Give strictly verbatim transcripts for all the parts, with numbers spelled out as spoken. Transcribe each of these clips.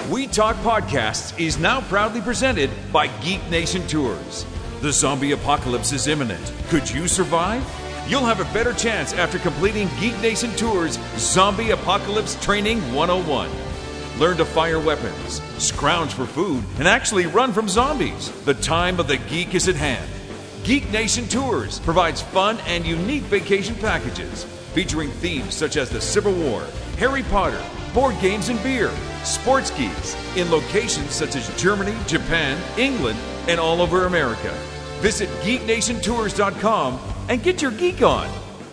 We Talk Podcasts is now proudly presented by Geek Nation Tours. The zombie apocalypse is imminent. Could you survive? You'll have a better chance after completing Geek Nation Tours Zombie Apocalypse Training one oh one. Learn to fire weapons, scrounge for food, and actually run from zombies. The time of the geek is at hand. Geek Nation Tours provides fun and unique vacation packages featuring themes such as the Civil War, Harry Potter, board games and beer, sports geeks in locations such as Germany, Japan, England, and all over America. Visit geek nation tours dot com and get your geek on.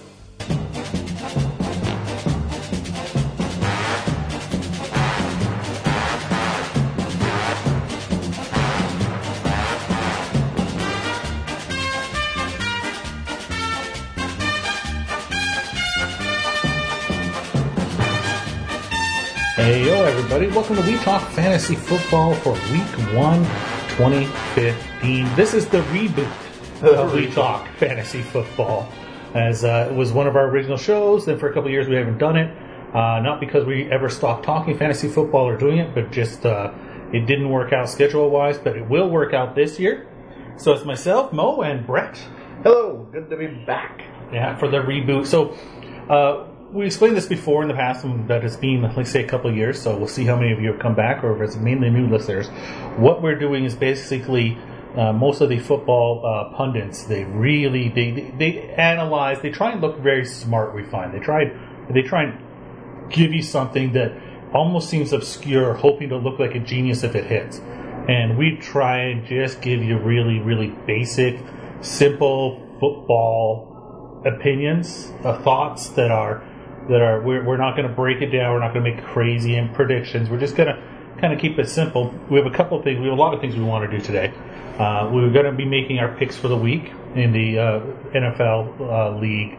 Hey, yo, everybody. Welcome to We Talk Fantasy Football for Week one, twenty fifteen. This is the reboot of We Talk Fantasy Football, as uh, it was one of our original shows. Then for a couple of years we haven't done it. Uh, not because we ever stopped talking fantasy football or doing it, but just uh, it didn't work out schedule-wise, but it will work out this year. So it's myself, Mo, and Brett. Hello. Good to be back. Yeah, for the reboot. So, uh... we explained this before in the past, and that it's been, let's say, a couple of years, so we'll see how many of you have come back, or if it's mainly new listeners. What we're doing is basically uh, most of the football uh, pundits, they really, they, they they analyze, they try and look very smart, we find. They try, they try and give you something that almost seems obscure, hoping to look like a genius if it hits. And we try and just give you really, really basic, simple football opinions, uh, thoughts that are that are we're, we're not going to break it down. We're not going to make crazy and predictions. We're just going to kind of keep it simple. We have a couple of things. We have a lot of things we want to do today. Uh, we're going to be making our picks for the week in the uh, N F L uh, League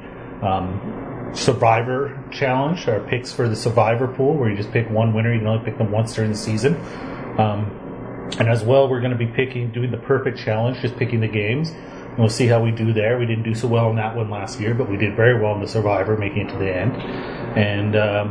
um, Survivor Challenge. Our picks for the Survivor Pool, where you just pick one winner. You can only pick them once during the season. Um, and as well, we're going to be picking, doing the Perfect Challenge, just picking the games. And we'll see how we do there. We didn't do so well in that one last year, but we did very well in the Survivor, making it to the end. And,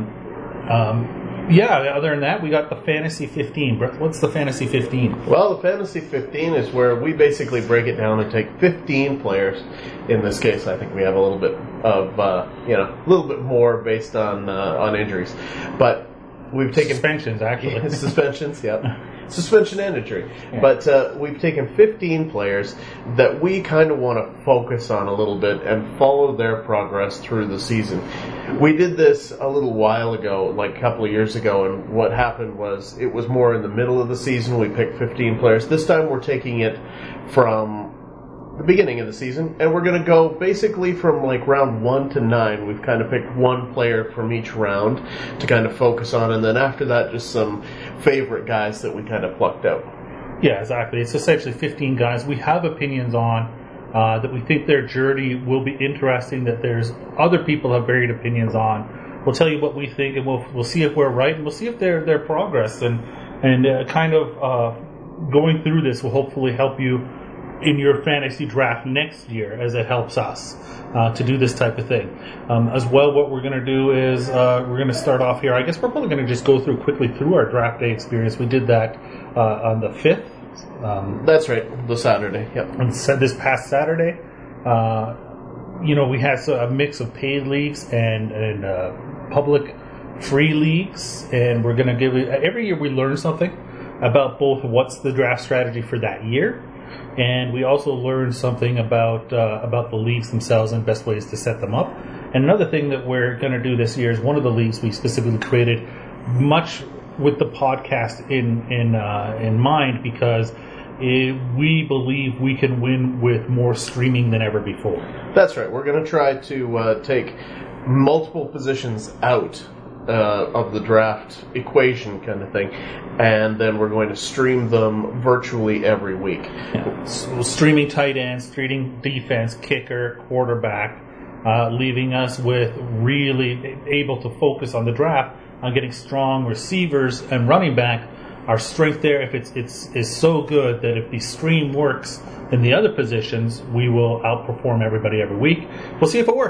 um, um, yeah, other than that, we got the Fantasy fifteen. What's the Fantasy fifteen? Well, the Fantasy fifteen is where we basically break it down and take fifteen players. In this case, I think we have a little bit of, uh, you know, a little bit more based on uh, on injuries. But we've taken... Suspensions, actually. Yeah, suspensions, yep. Suspension and injury. Yeah. But uh, we've taken fifteen players that we kind of want to focus on a little bit and follow their progress through the season. We did this a little while ago, like a couple of years ago, and what happened was it was more in the middle of the season. We picked fifteen players. This time we're taking it from the beginning of the season, and we're going to go basically from like round one to nine. We've kind of picked one player from each round to kind of focus on, and then after that, just some favorite guys that we kind of plucked out. Yeah, exactly. It's essentially fifteen guys we have opinions on, uh, that we think their journey will be interesting, that there's other people have varied opinions on. We'll tell you what we think, and we'll we'll see if we're right, and we'll see if their their progress and and uh, kind of uh, going through this will hopefully help you in your fantasy draft next year, as it helps us uh, to do this type of thing. Um, as well, what we're going to do is uh, we're going to start off here. I guess we're probably going to just go through quickly through our draft day experience. We did that uh, on the fifth. Um, That's right, the Saturday. Yep. And so this past Saturday, uh, you know, we had a mix of paid leagues and, and uh, public free leagues, and we're going to give it, every year we learn something about both what's the draft strategy for that year. And we also learned something about uh, about the leagues themselves and best ways to set them up. And another thing that we're going to do this year is one of the leagues we specifically created much with the podcast in in uh, in mind, because it, we believe we can win with more streaming than ever before. That's right. We're going to try to uh, take multiple positions out Uh, of the draft equation kind of thing, and then we're going to stream them virtually every week. Yeah. So streaming tight ends, streaming defense, kicker, quarterback, uh, leaving us with really able to focus on the draft on getting strong receivers and running back. Our strength there, if it's it's is so good that if the stream works in the other positions, we will outperform everybody every week. We'll see if it works.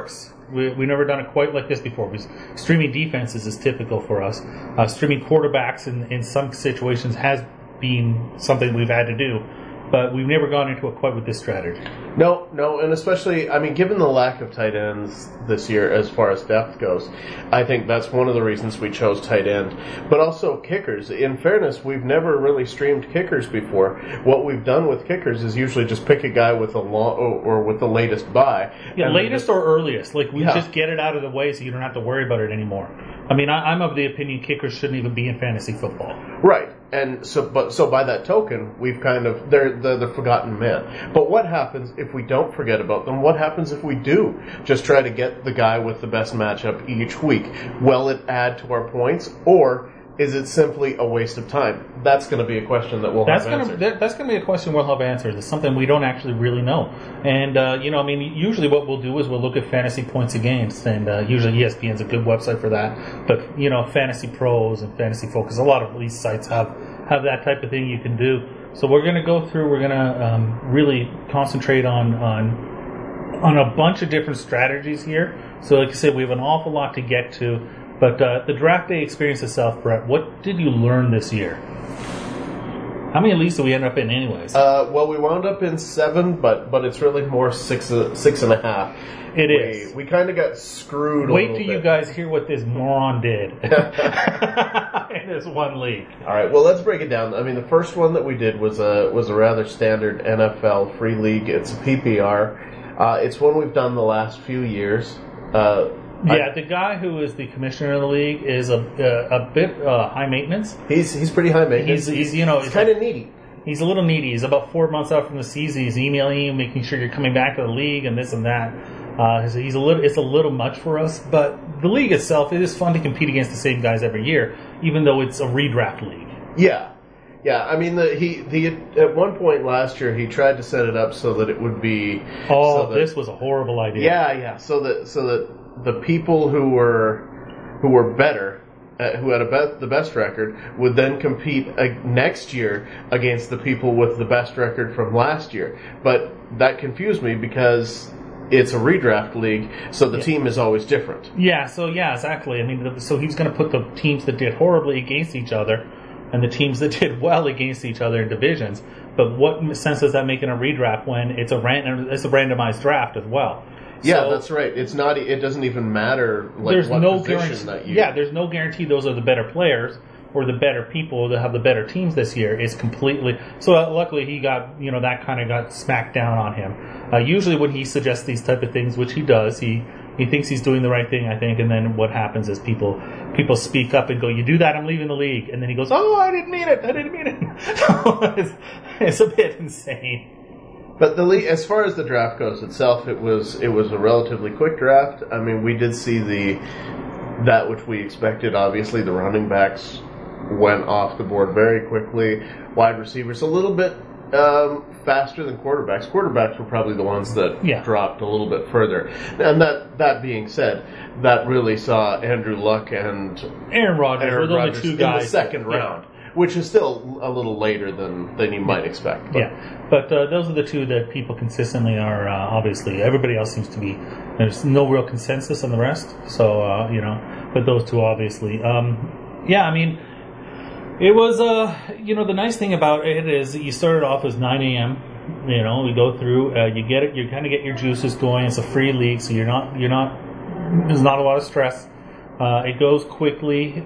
We, we've never done it quite like this before. Because streaming defenses is typical for us. Uh, streaming quarterbacks in, in some situations has been something we've had to do. But we've never gone into it quite with this strategy. No, no, and especially, I mean, given the lack of tight ends this year as far as depth goes, I think that's one of the reasons we chose tight end. But also kickers. In fairness, we've never really streamed kickers before. What we've done with kickers is usually just pick a guy with a long, or with the latest buy. Yeah, latest just, or earliest. Like, we yeah. just get it out of the way so you don't have to worry about it anymore. I mean, I, I'm of the opinion kickers shouldn't even be in fantasy football. Right. And so, but so by that token, we've kind of they're, they're the forgotten men. But what happens if we don't forget about them? What happens if we do just try to get the guy with the best matchup each week? Will it add to our points, or is it simply a waste of time? That's going to be a question that we'll that's have gonna, answered. That, that's going to be a question we'll have answered. It's something we don't actually really know. And, uh, you know, I mean, usually what we'll do is we'll look at fantasy points against, and uh, usually E S P N's a good website for that. But, you know, Fantasy Pros and Fantasy Focus, a lot of these sites have, have that type of thing you can do. So we're going to go through, we're going to um, really concentrate on, on, on a bunch of different strategies here. So like I said, we have an awful lot to get to. But uh, the draft day experience itself, Brett, what did you learn this year? How many leagues did we end up in anyways? Uh, well, we wound up in seven, but but it's really more six uh, six and a half. It we, is. We kind of got screwed Wait a little till bit. you guys hear what this moron did in this one league. All right, well, let's break it down. I mean, the first one that we did was a, was a rather standard N F L free league. It's a P P R. Uh, it's one we've done the last few years. Uh, Yeah, the guy who is the commissioner of the league is a a, a bit uh, high maintenance. He's he's pretty high maintenance. He's, he's you know he's kind of needy. He's a little needy. He's about four months out from the season. He's emailing you, making sure you're coming back to the league and this and that. Uh, so he's a little. It's a little much for us, but the league itself, it is fun to compete against the same guys every year, even though it's a redraft league. Yeah. Yeah, I mean, the, he the at one point last year he tried to set it up so that it would be. Oh, so that, this was a horrible idea. Yeah, yeah. So that so that the people who were who were better, uh, who had a be- the best record, would then compete uh, next year against the people with the best record from last year. But that confused me because it's a redraft league, so the yeah. team is always different. Yeah. So yeah, exactly. I mean, so he's going to put the teams that did horribly against each other, and the teams that did well against each other in divisions. But what sense does that make in a redraft when it's a ran- it's a randomized draft as well? Yeah, so, that's right. It's not. It doesn't even matter. Like, there's what no position guarantee. That you... Yeah, there's no guarantee those are the better players or the better people that have the better teams this year. It's completely. So uh, luckily he got you know that kind of got smacked down on him. Uh, usually when he suggests these type of things, which he does, he. He thinks he's doing the right thing, I think, and then what happens is people people speak up and go, "You do that, I'm leaving the league." And then he goes, "Oh, I didn't mean it. I didn't mean it." it's, it's a bit insane. But the league, as far as the draft goes itself, it was it was a relatively quick draft. I mean, we did see the that which we expected. Obviously, the running backs went off the board very quickly. Wide receivers a little bit um, faster than quarterbacks. Quarterbacks were probably the ones that yeah. dropped a little bit further. And that that being said, that really saw Andrew Luck and Aaron Rodgers Aaron were the Rodgers only two in guys the second that, round, yeah. which is still a little later than, than you might expect. But. Yeah, but uh, those are the two that people consistently are. Uh, obviously, everybody else seems to be. There's no real consensus on the rest. So uh, you know, but those two obviously. Um, yeah, I mean. It was, uh, you know, the nice thing about it is that you started off as nine a.m. You know, we go through, uh, you get it, you kind of get your juices going. It's a free league, so you're not, you're not, there's not a lot of stress. Uh, it goes quickly.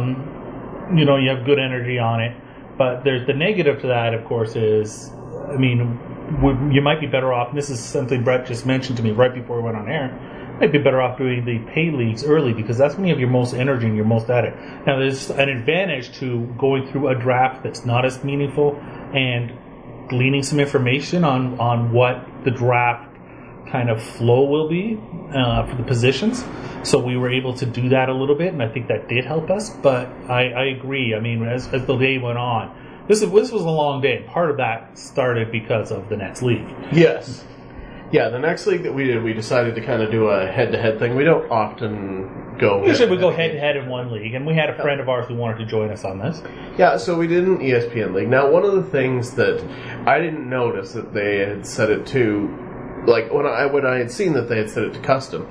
Um, you know, you have good energy on it. But there's the negative to that, of course, is, I mean, you might be better off, and this is something Brett just mentioned to me right before we went on air. Might be better off doing the pay leagues early because that's when you have your most energy and you're most at it. Now, there's an advantage to going through a draft that's not as meaningful and gleaning some information on, on what the draft kind of flow will be uh, for the positions. So we were able to do that a little bit, and I think that did help us. But I, I agree. I mean, as, as the day went on, this, is, this was a long day. Part of that started because of the next league. Yes. Yeah, the next league that we did, we decided to kind of do a head-to-head thing. We don't often go... Usually we go head-to-head in one league, and we had a friend of ours who wanted to join us on this. Yeah, so we did an E S P N league. Now, one of the things that I didn't notice that they had set it to, like when I when I had seen that they had set it to custom,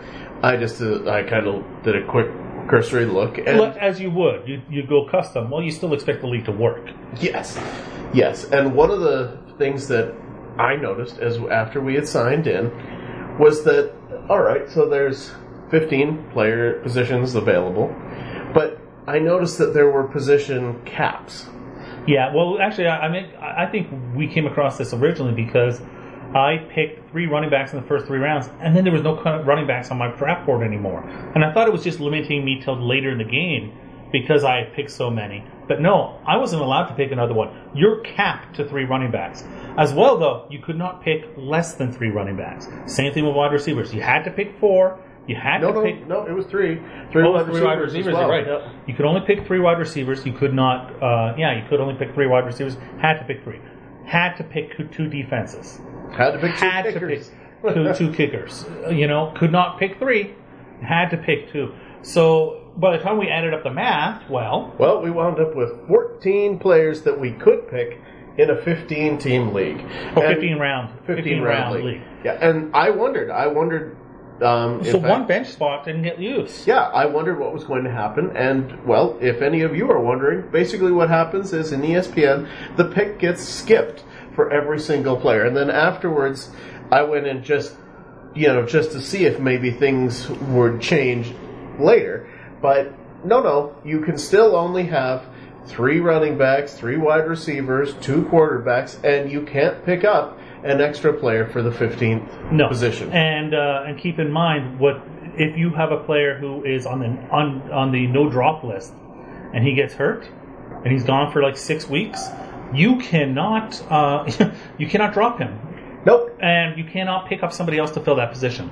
I just uh, I kind of did a quick cursory look, and Well, as you would, you you go custom. Well, you still expect the league to work. yes, yes, and one of the things that I noticed as after we had signed in was that all right, so there's fifteen player positions available, but I noticed that there were position caps. Yeah, well, actually, I, I mean, I think we came across this originally because I picked three running backs in the first three rounds, and then there was no running backs on my draft board anymore. And I thought it was just limiting me till later in the game because I had picked so many. But no, I wasn't allowed to pick another one. You're capped to three running backs. As well, though, you could not pick less than three running backs. Same thing with wide receivers. You had to pick four. You had No, to no, pick... no, it was three. Three, Oh, wide, three receivers wide receivers, as well. right. Yep. You could only pick three wide receivers. You could not... Uh, yeah, you could only pick three wide receivers. Had to pick three. Had to pick two defenses. Had to pick two Had kickers. to pick two, two kickers. You know, could not pick three. Had to pick two. So by the time we added up the math, well... Well, we wound up with fourteen players that we could pick in a fifteen-team league. Oh, And- fifteen round. fifteen round league. Yeah, and I wondered, I wondered... Um, So in one fact- bench spot didn't get used. Yeah, I wondered what was going to happen, and, well, if any of you are wondering, basically what happens is in E S P N, the pick gets skipped for every single player, and then afterwards, I went in just, you know, just to see if maybe things would change later, but no, no, you can still only have three running backs, three wide receivers, two quarterbacks, and you can't pick up an extra player for the fifteenth No. position. And uh, and keep in mind, what if you have a player who is on the on on the no drop list, and he gets hurt, and he's gone for like six weeks, you cannot uh, you cannot drop him, Nope. and you cannot pick up somebody else to fill that position.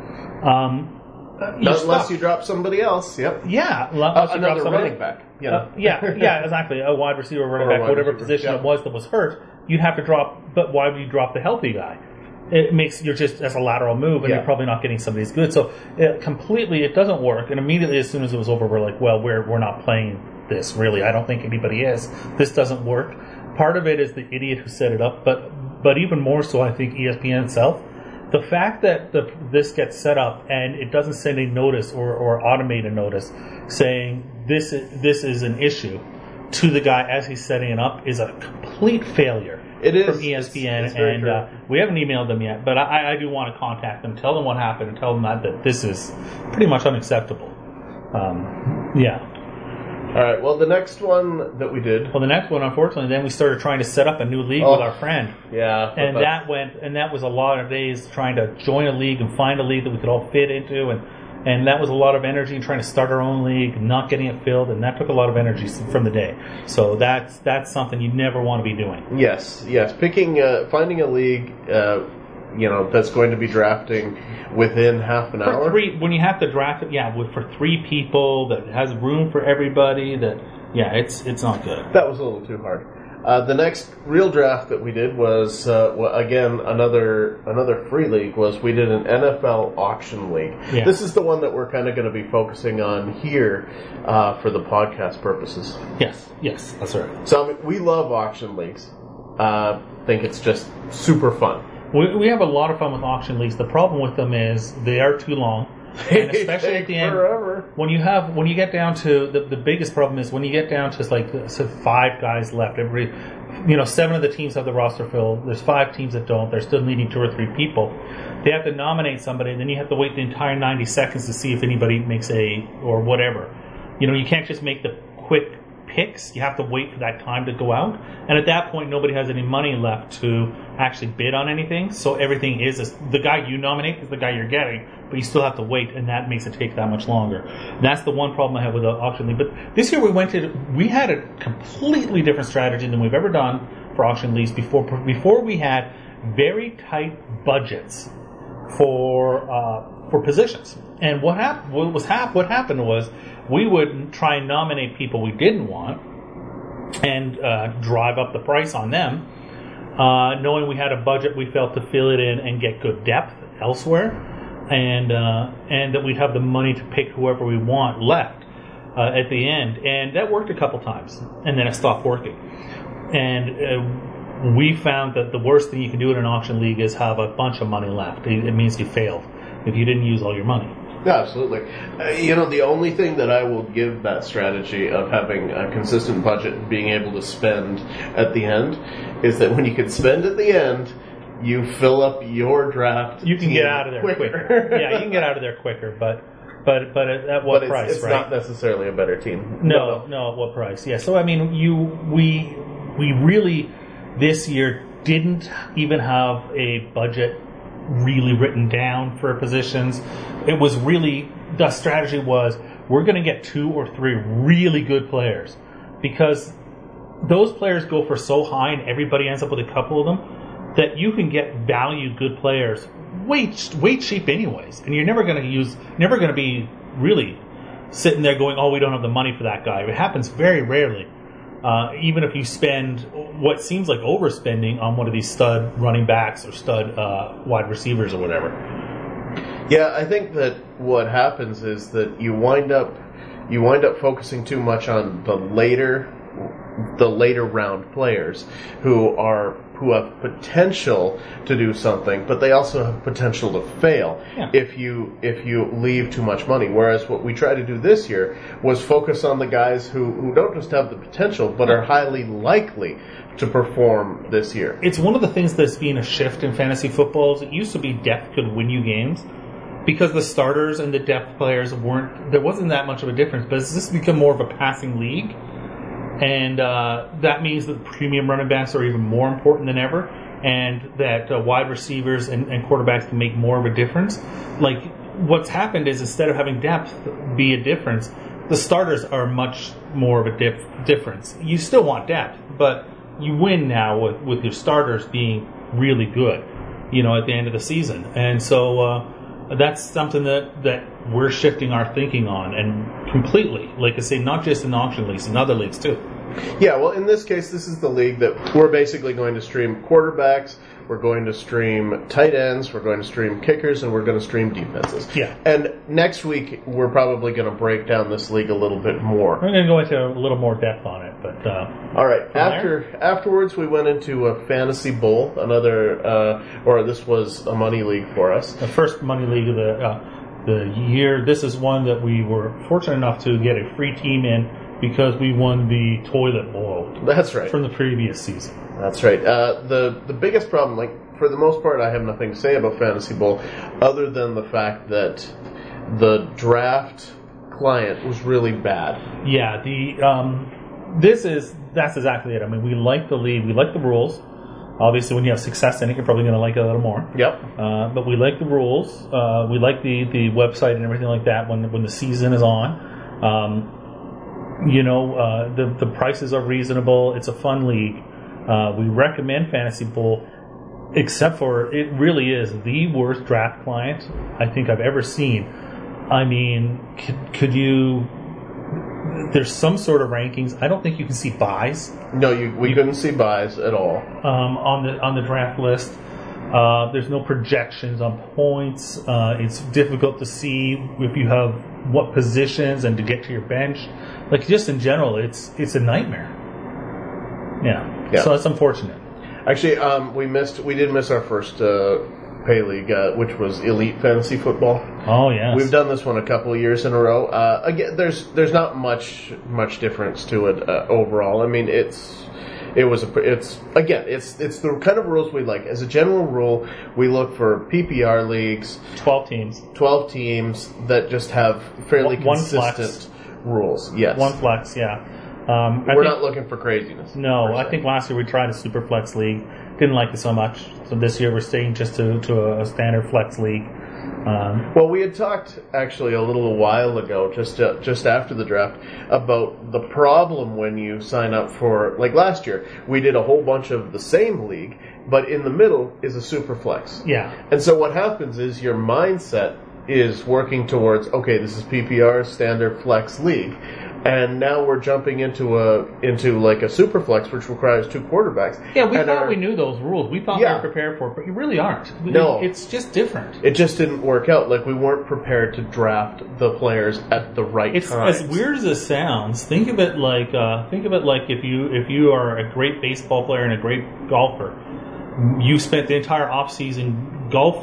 Um, you're Not unless stuck. you drop somebody else. Yep. Yeah, Uh, unless you drop another somebody- running back. You know. Uh, yeah, yeah, exactly. A wide receiver, running Or a back, wide whatever receiver, position yeah. it was that was hurt, you'd have to drop. But why would you drop the healthy guy? It makes you're just as a lateral move, and Yeah. you're probably not getting somebody as good. So it, completely, it doesn't work. And immediately, as soon as it was over, we're like, well, we're we're not playing this. Really, I don't think anybody is. This doesn't work. Part of it is the idiot who set it up, but but even more so, I think E S P N itself. The fact that the, this gets set up and it doesn't send a notice or, or automate a notice saying this is, this is an issue to the guy as he's setting it up is a complete failure It is. from E S P N. It's- it's very and true. uh, we haven't emailed them yet, but I, I do want to contact them, tell them what happened, and tell them that, that this is pretty much unacceptable. Um, yeah. All right. Well, the next one that we did. Well, the next one, unfortunately, then we started trying to set up a new league Oh. with our friend. Yeah. but And that's- that went, and that was a lot of days trying to join a league and find a league that we could all fit into, and and that was a lot of energy trying to start our own league, not getting it filled, and that took a lot of energy from the day. So that's that's something you never want to be doing. Yes. Yes. Picking, uh, finding a league, uh, you know, that's going to be drafting within half an For hour. three, when you have to draft it, yeah, with, for three people that has room for everybody, that yeah, it's it's not good. That was a little too hard. Uh, the next real draft that we did was, uh, well, again, another another free league, was we did an N F L auction league. Yeah. This is the one that we're kind of going to be focusing on here uh, for the podcast purposes. Yes, yes, that's right. So I mean, we love auction leagues. Uh, think it's just super fun. We, we have a lot of fun with auction leagues. The problem with them is they are too long, and especially at the end. Forever. When you have, when you get down to the, the biggest problem is when you get down to like so five guys left. Every, you know, seven of the teams have the roster filled. There's five teams that don't. They're still needing two or three people. They have to nominate somebody, and then you have to wait the entire ninety seconds to see if anybody makes a or whatever. You know, you can't just make the quick picks. You have to wait for that time to go out, and at that point, nobody has any money left to actually bid on anything. So everything is the guy you nominate is the guy you're getting, but you still have to wait, and that makes it take that much longer. And that's the one problem I have with the auction league. But this year we went to we had a completely different strategy than we've ever done for auction leagues before. Before we had very tight budgets for uh, for positions, and what happened? What was hap- What happened was we would try and nominate people we didn't want and uh, drive up the price on them, uh, knowing we had a budget we felt to fill it in and get good depth elsewhere, and uh, and that we'd have the money to pick whoever we want left uh, at the end. And that worked a couple times, and then it stopped working. And uh, we found that the worst thing you can do in an auction league is have a bunch of money left. It, it means you failed if you didn't use all your money. Yeah, absolutely. Uh, you know, the only thing that I will give that strategy of having a consistent budget and being able to spend at the end is that when you can spend at the end, you fill up your draft. You can team get out of there quicker. quicker. Yeah, you can get out of there quicker, but but but at, at what but it's, price? it's right? not necessarily a better team. No, no, at what price? Yeah. So I mean, you we we really this year didn't even have a budget really written down for positions. It was really, the strategy was, we're going to get two or three really good players, because those players go for so high and everybody ends up with a couple of them, that you can get value good players way way cheap anyways, and you're never going to use never going to be really sitting there going, oh, we don't have the money for that guy. It happens very rarely. Uh, even if you spend what seems like overspending on one of these stud running backs or stud uh, wide receivers or whatever. Yeah, I think that what happens is that you wind up you wind up focusing too much on the later the later round players who are who have potential to do something, but they also have potential to fail yeah. if you if you leave too much money. Whereas what we tried to do this year was focus on the guys who, who don't just have the potential, but are highly likely to perform this year. It's one of the things that's been a shift in fantasy football. Is it used to be depth could win you games, because the starters and the depth players weren't, there wasn't that much of a difference. But it's just become more of a passing league. And uh, that means that premium running backs are even more important than ever, and that uh, wide receivers and, and quarterbacks can make more of a difference. Like, what's happened is, instead of having depth be a difference, the starters are much more of a dif- difference. You still want depth, but you win now with, with your starters being really good, you know, at the end of the season. And so uh, that's something that, that we're shifting our thinking on, and completely, like I say, not just in auction leagues, in other leagues too. Yeah, well, in this case, this is the league that we're basically going to stream quarterbacks, we're going to stream tight ends, we're going to stream kickers, and we're going to stream defenses. Yeah. And next week, we're probably going to break down this league a little bit more. We're going to go into a little more depth on it, but uh, all right. After there? Afterwards, we went into a fantasy bowl, another, uh, or this was a money league for us. The first money league of the uh, the year. This is one that we were fortunate enough to get a free team in, because we won the toilet bowl. That's right. From the previous season. That's right. Uh, the the biggest problem, like, for the most part, I have nothing to say about Fantasy Bowl, other than the fact that the draft client was really bad. Yeah, the um, this is that's exactly it. I mean, we like the league, we like the rules. Obviously, when you have success in it, you're probably going to like it a little more. Yep. Uh, but we like the rules. Uh, we like the, the website and everything like that when when the season is on. Um, You know, uh, the the prices are reasonable. It's a fun league. Uh, we recommend Fantasy Bowl, except for it really is the worst draft client I think I've ever seen. I mean, could, could you? There's some sort of rankings. I don't think you can see buys. No, you, we you, couldn't see buys at all um, on the on the draft list. Uh, there's no projections on points. Uh, it's difficult to see if you have what positions and to get to your bench. Like, just in general, it's it's a nightmare. Yeah. yeah. So that's unfortunate. Actually, um, we missed. We did miss our first uh, pay league, uh, which was Elite Fantasy Football. Oh yes. We've done this one a couple of years in a row. Uh, again, there's there's not much much difference to it uh, overall. I mean, it's. It was a, it's again it's it's the kind of rules we like. As a general rule, we look for P P R leagues, twelve teams, twelve teams that just have fairly one consistent flex. rules. Yes, one flex. Yeah, um, we're think, not looking for craziness. No, I think last year we tried a super flex league, didn't like it so much. So this year we're staying just to to a standard flex league. Um, well, we had talked actually a little while ago, just uh, just after the draft, about the problem when you sign up for, like last year, we did a whole bunch of the same league, but in the middle is a super flex. Yeah. And so what happens is your mindset is working towards, okay, this is P P R, standard flex league. And now we're jumping into a into like a super flex, which requires two quarterbacks. Yeah, we and thought our, we knew those rules. We thought yeah. we were prepared for it, but you really aren't. No. It's just different. It just didn't work out. Like, we weren't prepared to draft the players at the right it's, time. As weird as it sounds, think of it like uh, think of it like if you if you are a great baseball player and a great golfer, you spent the entire off season golfing.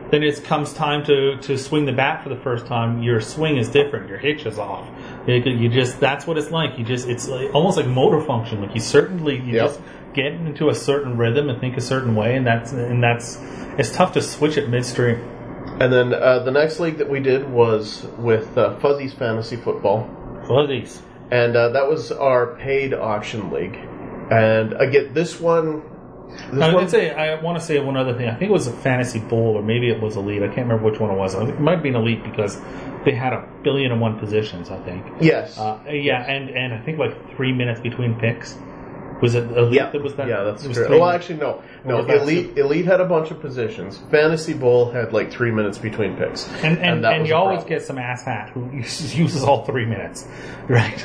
then it comes time to, to swing the bat for the first time. Your swing is different. Your hitch is off. You, you just that's what it's like. You just it's like, almost like motor function. Like you certainly you yep. just get into a certain rhythm and think a certain way, and that's and that's it's tough to switch it midstream. And then uh, the next league that we did was with uh, Fuzzy's Fantasy Football. Fuzzies. And uh, that was our paid auction league. And again, this one. This I one would say I want to say one other thing. I think it was a Fantasy Bowl, or maybe it was Elite. I can't remember which one it was. I think it might have been Elite because they had a billion and one positions. I think. Yes. Uh, yeah, and, and I think like three minutes between picks. Was it Elite yeah. that was that? Yeah, that's it was true. three Well, minutes? actually, no. No, was that Elite super- Elite had a bunch of positions. Fantasy Bowl had like three minutes between picks. And and, that and was you a always problem. get some asshat who uses, uses all three minutes, right?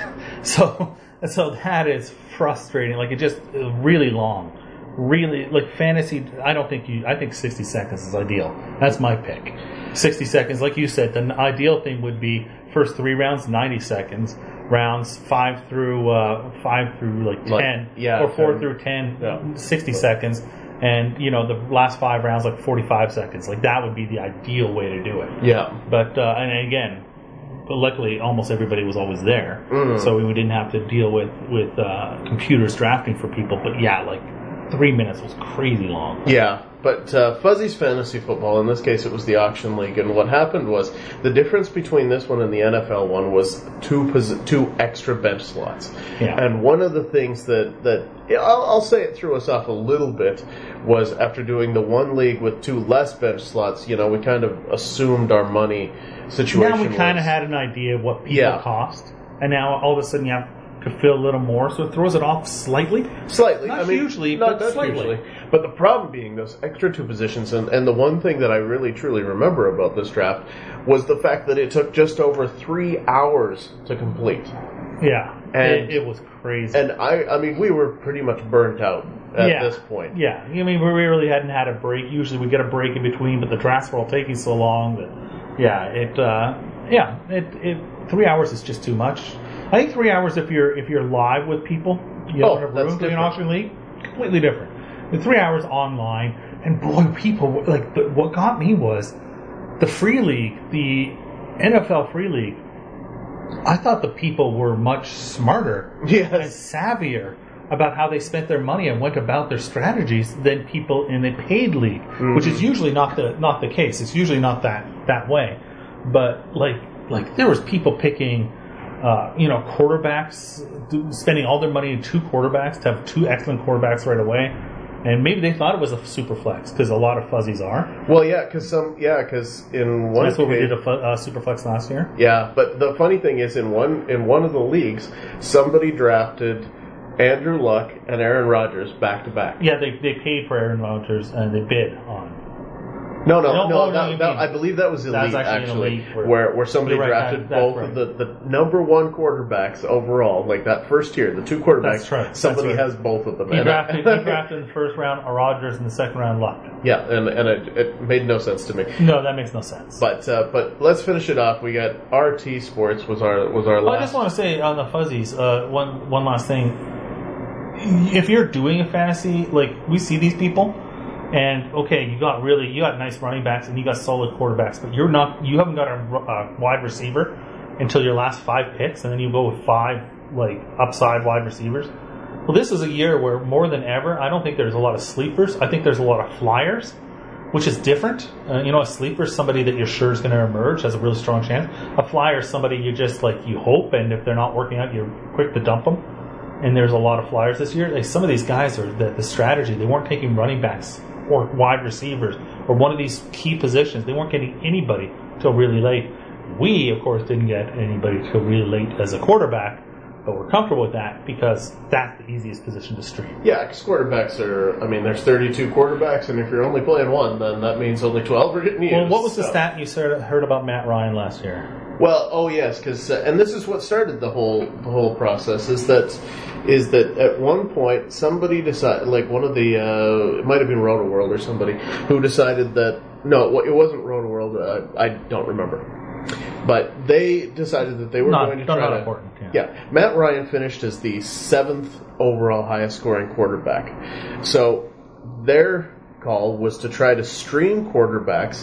So so that is frustrating. Like it just uh, really long, really like fantasy. I don't think you. I think sixty seconds is ideal. That's my pick. Sixty seconds, like you said, the ideal thing would be first three rounds, ninety seconds. Rounds five through uh, five through like ten, Like, yeah, or four ten. through ten, Yeah. sixty seconds. And, you know, the last five rounds, like forty-five seconds. Like, that would be the ideal way to do it. Yeah. But, uh, and again, but luckily almost everybody was always there. Mm. So we didn't have to deal with, with uh, computers drafting for people. But, yeah, like, three minutes was crazy long. Yeah, but uh, Fuzzy's Fantasy Football, in this case it was the auction league, and what happened was the difference between this one and the N F L one was two posi- two extra bench slots. Yeah. And one of the things that, that I'll, I'll say it threw us off a little bit was after doing the one league with two less bench slots, you know, we kind of assumed our money situation Now we kind of was- had an idea of what people Yeah. cost. And now all of a sudden you have to fill a little more. So it throws it off slightly. Slightly. Not I mean, hugely, not but that slightly. hugely. But the problem being those extra two positions, and, and the one thing that I really truly remember about this draft was the fact that it took just over three hours to complete. Yeah. And- it, it was crazy. And I, I mean, we were pretty much burnt out at yeah. this point. Yeah. I mean, we really hadn't had a break. Usually we get a break in between, but the drafts were all taking so long that, yeah, it, uh, yeah, it, it, three hours is just too much. I think three hours if you're if you're live with people, you Oh, have in a that's room doing an different. auction league, completely different. The three hours online, and boy, people like. But what got me was the free league, the N F L free league. I thought the people were much smarter and Yes. savvier about how they spent their money and went about their strategies than people in a paid league, Mm-hmm. which is usually not the not the case. It's usually not that that way. But like like there was people picking. Uh, you know, quarterbacks, do- spending all their money in two quarterbacks to have two excellent quarterbacks right away. And maybe they thought it was a super flex, because a lot of fuzzies are. Well, yeah, because some, yeah, because in one That's what we case- did a fu- uh, super flex last year. Yeah, but the funny thing is, in one in one of the leagues, somebody drafted Andrew Luck and Aaron Rodgers back to back. Yeah, they they paid for Aaron Rodgers and they bid on. No, no, No, no. oh, no, that, you that, mean- I believe that was elite, That was actually an actually, elite where- where where somebody You're right, drafted that- that's both right. of the, the number one quarterbacks overall, like that first year, the two quarterbacks. That's right, Somebody that's right. has both of them. He And drafted, I- he drafted in the first round a Rodgers in the second round Luck. yeah, and and it, it made no sense to me. No, that makes no sense. But uh, but let's finish it off. We got R T Sports was our was our Oh, I last. just want to say on the fuzzies, uh, one one last thing. If you're doing a fantasy, like we see these people, and okay, you got really you got nice running backs and you got solid quarterbacks, but you're not you haven't got a, a wide receiver until your last five picks, and then you go with five like upside wide receivers. Well, this is a year where more than ever, I don't think there's a lot of sleepers. I think there's a lot of flyers, which is different. Uh, you know, a sleeper is somebody that you're sure is going to emerge, has a really strong chance. A flyer is somebody you just like you hope, and if they're not working out, you're quick to dump them. And there's a lot of flyers this year. Like some of these guys are the, the strategy. They weren't taking running backs or wide receivers or one of these key positions. They weren't getting anybody till really late. We, of course, didn't get anybody till really late as a quarterback, but we're comfortable with that because that's the easiest position to stream. Yeah, because quarterbacks are. I mean, there's thirty-two quarterbacks, and if you're only playing one, then that means only twelve are getting used. Well, what was the so. stat you sort of heard about Matt Ryan last year? Well, oh yes, because uh, and this is what started the whole the whole process is that is that at one point somebody decided, like one of the uh, it might have been Roto World or somebody who decided that no, it wasn't Roto World. Uh, I don't remember, but they decided that they were Not- going to not try to. important, yeah. yeah, Matt Ryan finished as the seventh overall highest scoring quarterback. So their call was to try to stream quarterbacks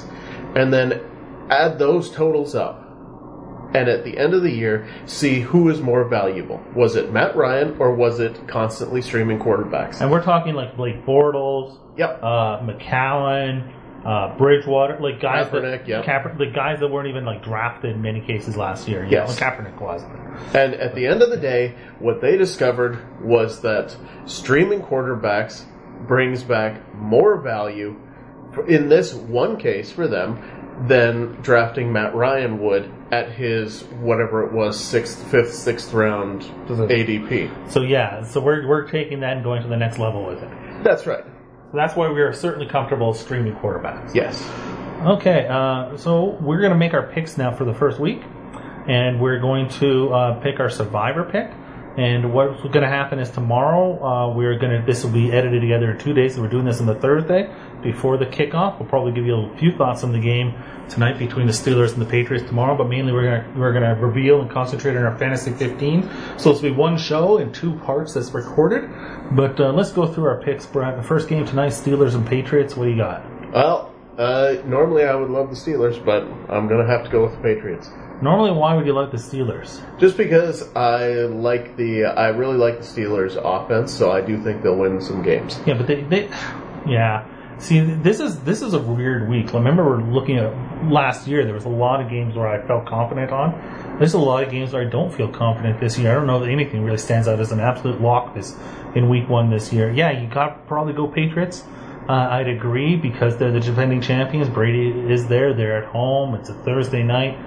and then add those totals up. And at the end of the year, see who is more valuable. Was it Matt Ryan or was it constantly streaming quarterbacks? And we're talking like Blake Bortles, Yep. uh, McCowan, uh, Bridgewater, like guys Kaepernick, that yep. Kaeper, the guys that weren't even like drafted in many cases last year. You Yes. know, Kaepernick was. And at the end of the day, what they discovered was that streaming quarterbacks brings back more value for, in this one case for them than drafting Matt Ryan would at his whatever it was sixth, fifth, sixth round A D P. So yeah, so we're we're taking that and going to the next level with it. That's right. So that's why we are certainly comfortable streaming quarterbacks. Yes. Okay, uh, so we're going to make our picks now for the first week, and we're going to uh, pick our survivor pick. And what's going to happen is tomorrow uh, we're going to. This will be edited together in two days. So we're doing this on the Thursday before the kickoff. We'll probably give you a few thoughts on the game tonight between the Steelers and the Patriots tomorrow. But mainly we're going to we're going to reveal and concentrate on our Fantasy fifteen. So it's will be one show in two parts that's recorded. But uh, let's go through our picks, Brett. The first game tonight, Steelers and Patriots. What do you got? Well, uh, normally I would love the Steelers, but I'm going to have to go with the Patriots. Normally, why would you like the Steelers? Just because I like the, I really like the Steelers' offense, so I do think they'll win some games. Yeah, but they, they yeah. See, this is this is a weird week. I remember we're looking at last year. There was a lot of games where I felt confident on. There's a lot of games where I don't feel confident this year. I don't know that anything really stands out as an absolute lock this in week one this year. Yeah, you got probably go Patriots. Uh, I'd agree because they're the defending champions. Brady is there. They're at home. It's a Thursday night.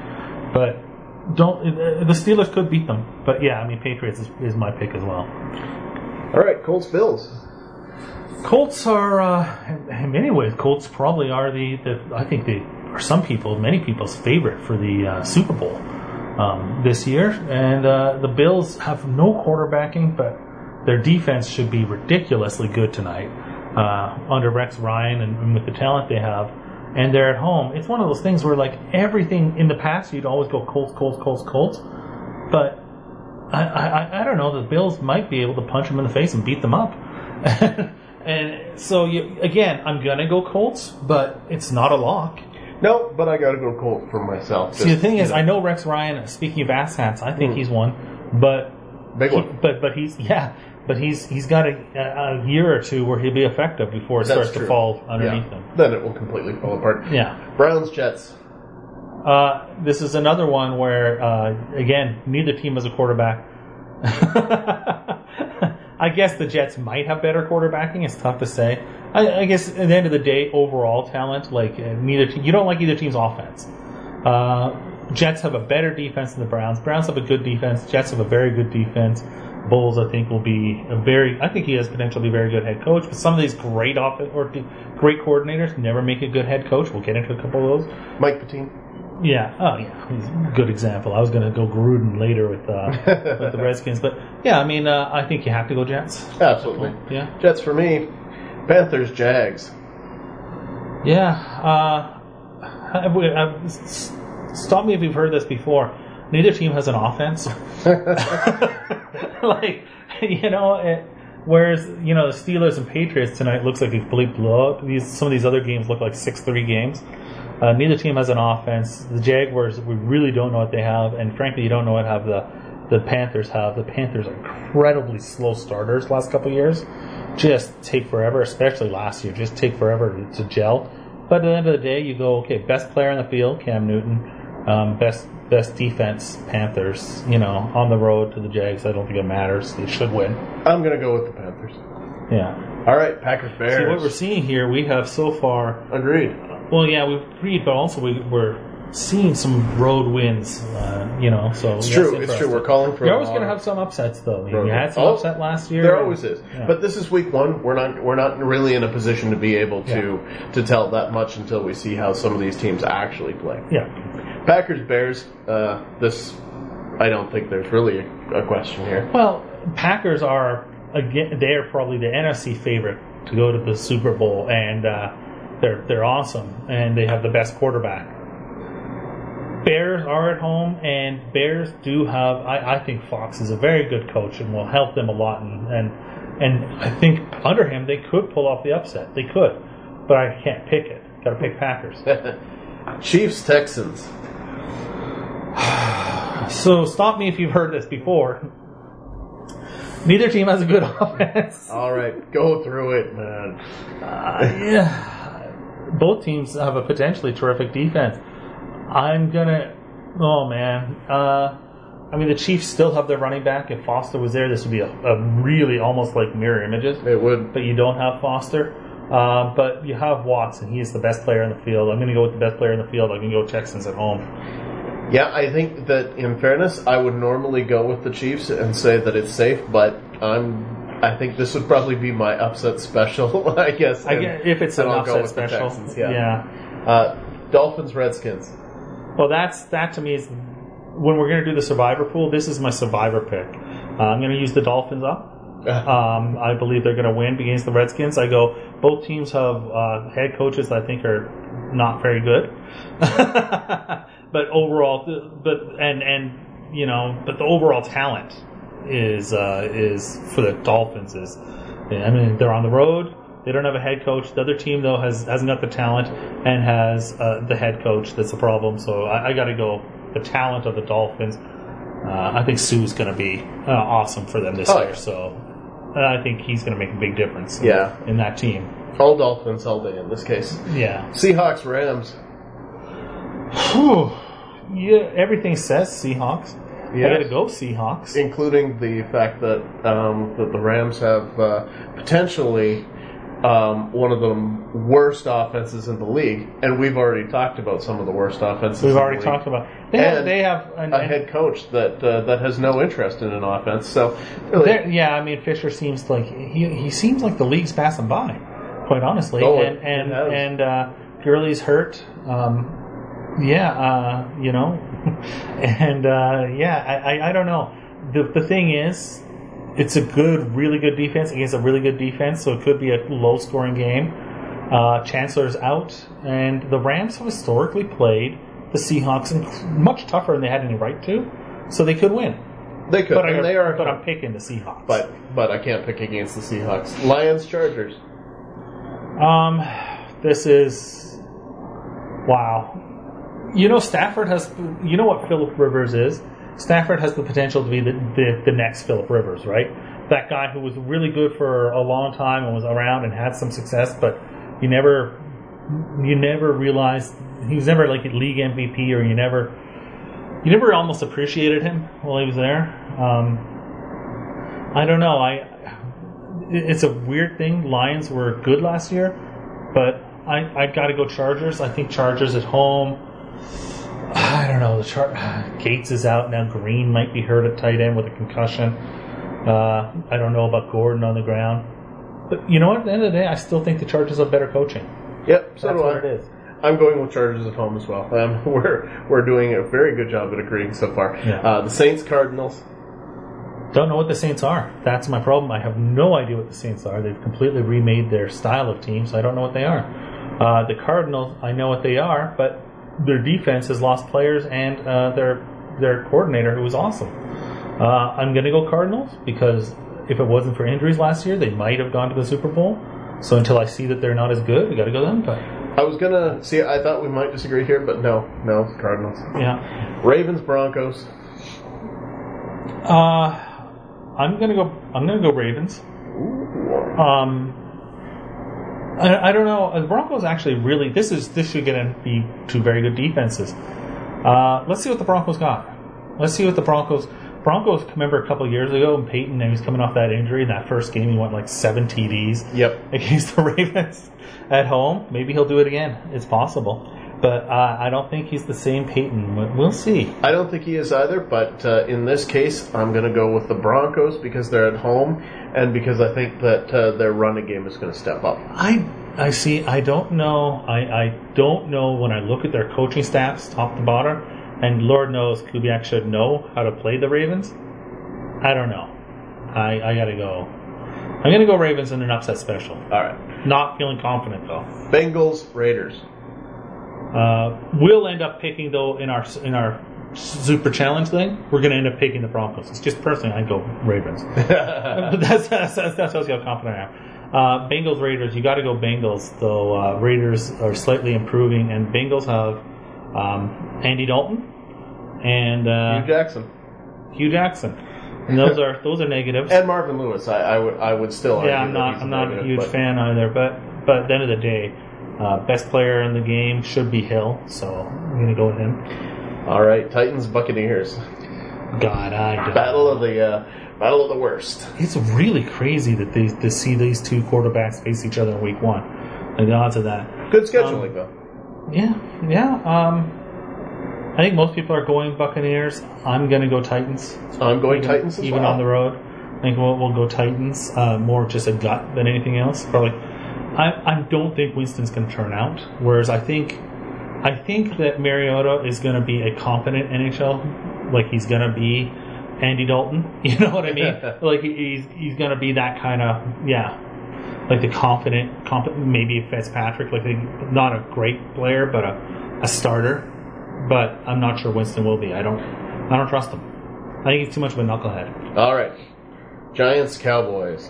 But don't the Steelers could beat them. But yeah, I mean Patriots is, is my pick as well. All right, Colts Bills. Colts are uh, in many ways Colts probably are the, the I think they are some people many people's favorite for the uh, Super Bowl um, this year. And uh, the Bills have no quarterbacking, but their defense should be ridiculously good tonight uh, under Rex Ryan and, and with the talent they have. And they're at home. It's one of those things where, like, everything in the past, you'd always go Colts, Colts, Colts, Colts. But I, I, I don't know. The Bills might be able to punch them in the face and beat them up. And so, you, again, I'm gonna go Colts, but it's not a lock. No, but I got to go Colts for myself. See, the thing is, I know Rex Ryan. Speaking of ass hats, I think mm. he's one, but big one. He, but but he's yeah. But he's he's got a, a year or two where he'll be effective before it That's starts true. to fall underneath yeah. him. Then it will completely fall apart. Yeah. Browns, Jets. Uh, this is another one where, uh, again, neither team has a quarterback. I guess the Jets might have better quarterbacking. It's tough to say. I, I guess at the end of the day, overall talent, like uh, neither te- you don't like either team's offense. Uh, Jets have a better defense than the Browns. Browns have a good defense. Jets have a very good defense. Bulls, I think, will be a very. I think he has potentially a very good head coach. But some of these great off or great coordinators never make a good head coach. We'll get into a couple of those. Mike Pettine. Yeah. Oh, yeah. He's a good example. I was going to go Gruden later with uh, with the Redskins, but yeah, I mean, uh, I think you have to go Jets. Absolutely. Yeah. Jets for me. Panthers, Jags. Yeah. Uh, I, I, stop me if you've heard this before. Neither team has an offense. Like, you know, it, whereas, you know, the Steelers and Patriots tonight looks like a complete blowout. These, some of these other games look like six three games. Uh, neither team has an offense. The Jaguars, we really don't know what they have, and frankly, you don't know what have the, the Panthers have. The Panthers are incredibly slow starters last couple of years. Just take forever, especially last year. Just take forever to, to gel. But at the end of the day, you go, okay, best player on the field, Cam Newton. Um, best best defense, Panthers. You know, on the road to the Jags, I don't think it matters. They should win. I'm going to go with the Panthers. Yeah. All right, Packers, Bears. See, what we're seeing here, we have so far... Agreed. Well, yeah, we've agreed, but also we, we're seeing some road wins, uh, you know, so... It's true, it's true. We're calling for... You're always going to have some upsets, though. I mean, you had some oh, upset last year. There always is. Yeah. But this is week one. We're not we're not really in a position to be able to, yeah. to tell that much until we see how some of these teams actually play. Yeah. Packers, Bears, uh, this... I don't think there's really a, a question here. Well, Packers are, again, they're probably the N F C favorite to go to the Super Bowl, and uh, they're they're awesome, and they have the best quarterback. Bears are at home, and Bears do have, I, I think Fox is a very good coach and will help them a lot, and, and and I think under him they could pull off the upset. They could, but I can't pick it. Got to pick Packers. Chiefs, Texans. So stop me if you've heard this before. Neither team has a good offense. All right, go through it, man. Uh, yeah. Both teams have a potentially terrific defense. I'm going to... Oh, man. Uh, I mean, the Chiefs still have their running back. If Foster was there, this would be a, a really almost like mirror images. It would. But you don't have Foster. Uh, but you have Watson. He is the best player in the field. I'm going to go with the best player in the field. I'm going to go Texans at home. Yeah, I think that in fairness, I would normally go with the Chiefs and say that it's safe, but I'm. I think this would probably be my upset special, I guess. I and, guess if it's an I'll upset go with special, the Texans, yeah. yeah. Uh, Dolphins, Redskins. Well, that's that to me is when we're going to do the survivor pool. This is my survivor pick. Uh, I'm going to use the Dolphins up. Um, I believe they're going to win against the Redskins. I go. Both teams have uh, head coaches that I think are not very good. But overall, but and and you know, but the overall talent is uh, is for the Dolphins is. I mean, they're on the road. They don't have a head coach. The other team though has hasn't got the talent and has uh, the head coach. That's the problem. So I, I got to go the talent of the Dolphins. Uh, I think Sue's going to be uh, awesome for them this oh, year. yeah. So I think he's going to make a big difference. Yeah. in that team. All Dolphins all day in this case. Yeah. Seahawks, Rams. Whew. Yeah, everything says Seahawks. Yes. I got to go Seahawks. Including the fact that um, that the Rams have uh, potentially um, one of the worst offenses in the league, and we've already talked about some of the worst offenses. We've in already the talked league. about. They have. And They have an, a an, head coach that uh, that has no interest in an offense. So, really, yeah, I mean Fisher seems like he he seems like the league's passing by, quite honestly. Oh, and it and has. and uh, Gurley's hurt. Um, yeah, uh, you know, and uh, yeah, I, I I don't know. The the thing is, it's a good, really good defense against a really good defense, so it could be a low scoring game. Uh, Chancellor's out, and the Rams have historically played the Seahawks inc- much tougher than they had any right to, so they could win. they could, But, and I, they are. but I'm picking the Seahawks. But but I can't pick against the Seahawks. Lions, Chargers. Um, this is wow. You know, Stafford has. You know what Phillip Rivers is. Stafford has the potential to be the, the, the next Phillip Rivers, right? That guy who was really good for a long time and was around and had some success, but you never, you never realized he was never like a league M V P, or you never, you never almost appreciated him while he was there. Um, I don't know. I, it's a weird thing. Lions were good last year, but I, I got to go Chargers. I think Chargers at home. I don't know. The Char- Gates is out now. Green might be hurt at tight end with a concussion. Uh, I don't know about Gordon on the ground. But you know what? At the end of the day, I still think the Chargers have better coaching. Yep, so That's do I. what it is. I'm going with Chargers at home as well. Um, we're we're doing a very good job at agreeing so far. Yeah. Uh, the Saints, Cardinals. Don't know what the Saints are. That's my problem. I have no idea what the Saints are. They've completely remade their style of team, so I don't know what they are. Uh, the Cardinals, I know what they are, but their defense has lost players and uh, their their coordinator, who was awesome. Uh, I'm going to go Cardinals because if it wasn't for injuries last year, they might have gone to the Super Bowl. So until I see that they're not as good, we got to go them. But I was gonna see. I thought we might disagree here, but no, no, it's Cardinals. yeah, Ravens, Broncos. uh, I'm gonna go. I'm gonna go Ravens. Um, I, I don't know. The Broncos actually really. This is this should gonna be two very good defenses. Uh, let's see what the Broncos got. Let's see what the Broncos. Broncos, remember a couple of years ago, and Peyton, he was coming off that injury. In that first game, he went like seven T Ds Yep. against the Ravens at home. Maybe he'll do it again. It's possible. But uh, I don't think he's the same Peyton. We'll see. I don't think he is either, but uh, in this case, I'm going to go with the Broncos because they're at home and because I think that uh, their running game is going to step up. I I see. I don't know. I, I don't know when I look at their coaching staffs, top to bottom, and Lord knows Kubiak should know how to play the Ravens. I don't know. I, I got to go. I'm going to go Ravens in an upset special. All right. Not feeling confident, though. Bengals, Raiders. Uh, we'll end up picking, though, in our in our super challenge thing, we're going to end up picking the Broncos. It's just personally, I'd go Ravens. But that's, that's, that's, that's how confident I am. Uh, Bengals, Raiders, you got to go Bengals, though uh, Raiders are slightly improving, and Bengals have um, Andy Dalton, and uh, Hugh Jackson. Hugh Jackson. And those are those are negatives. And Marvin Lewis, I, I would I would still argue yeah, I'm that not he's I'm not negative, a huge but fan either. But but at the end of the day, uh, best player in the game should be Hill, so I'm gonna go with him. All right, Titans Buccaneers. God, I don't. Battle of the uh, battle of the worst. It's really crazy that they to see these two quarterbacks face each other in week one. Like the odds of that. Good scheduling Um, though. Yeah, yeah. Um, I think most people are going Buccaneers. I'm going to go Titans. I'm going even, Titans as even well. on the road. I think we'll, we'll go Titans. Uh, more just a gut than anything else. Probably. I, I don't think Winston's going to turn out. Whereas I think, I think that Mariota is going to be a competent N H L. Like he's going to be Andy Dalton. You know what I mean? Like he's he's going to be that kind of yeah. Like the confident, competent, maybe Fitzpatrick, like not a great player, but a, a starter. But I'm not sure Winston will be. I don't, I don't trust him. I think he's too much of a knucklehead. All right, Giants Cowboys.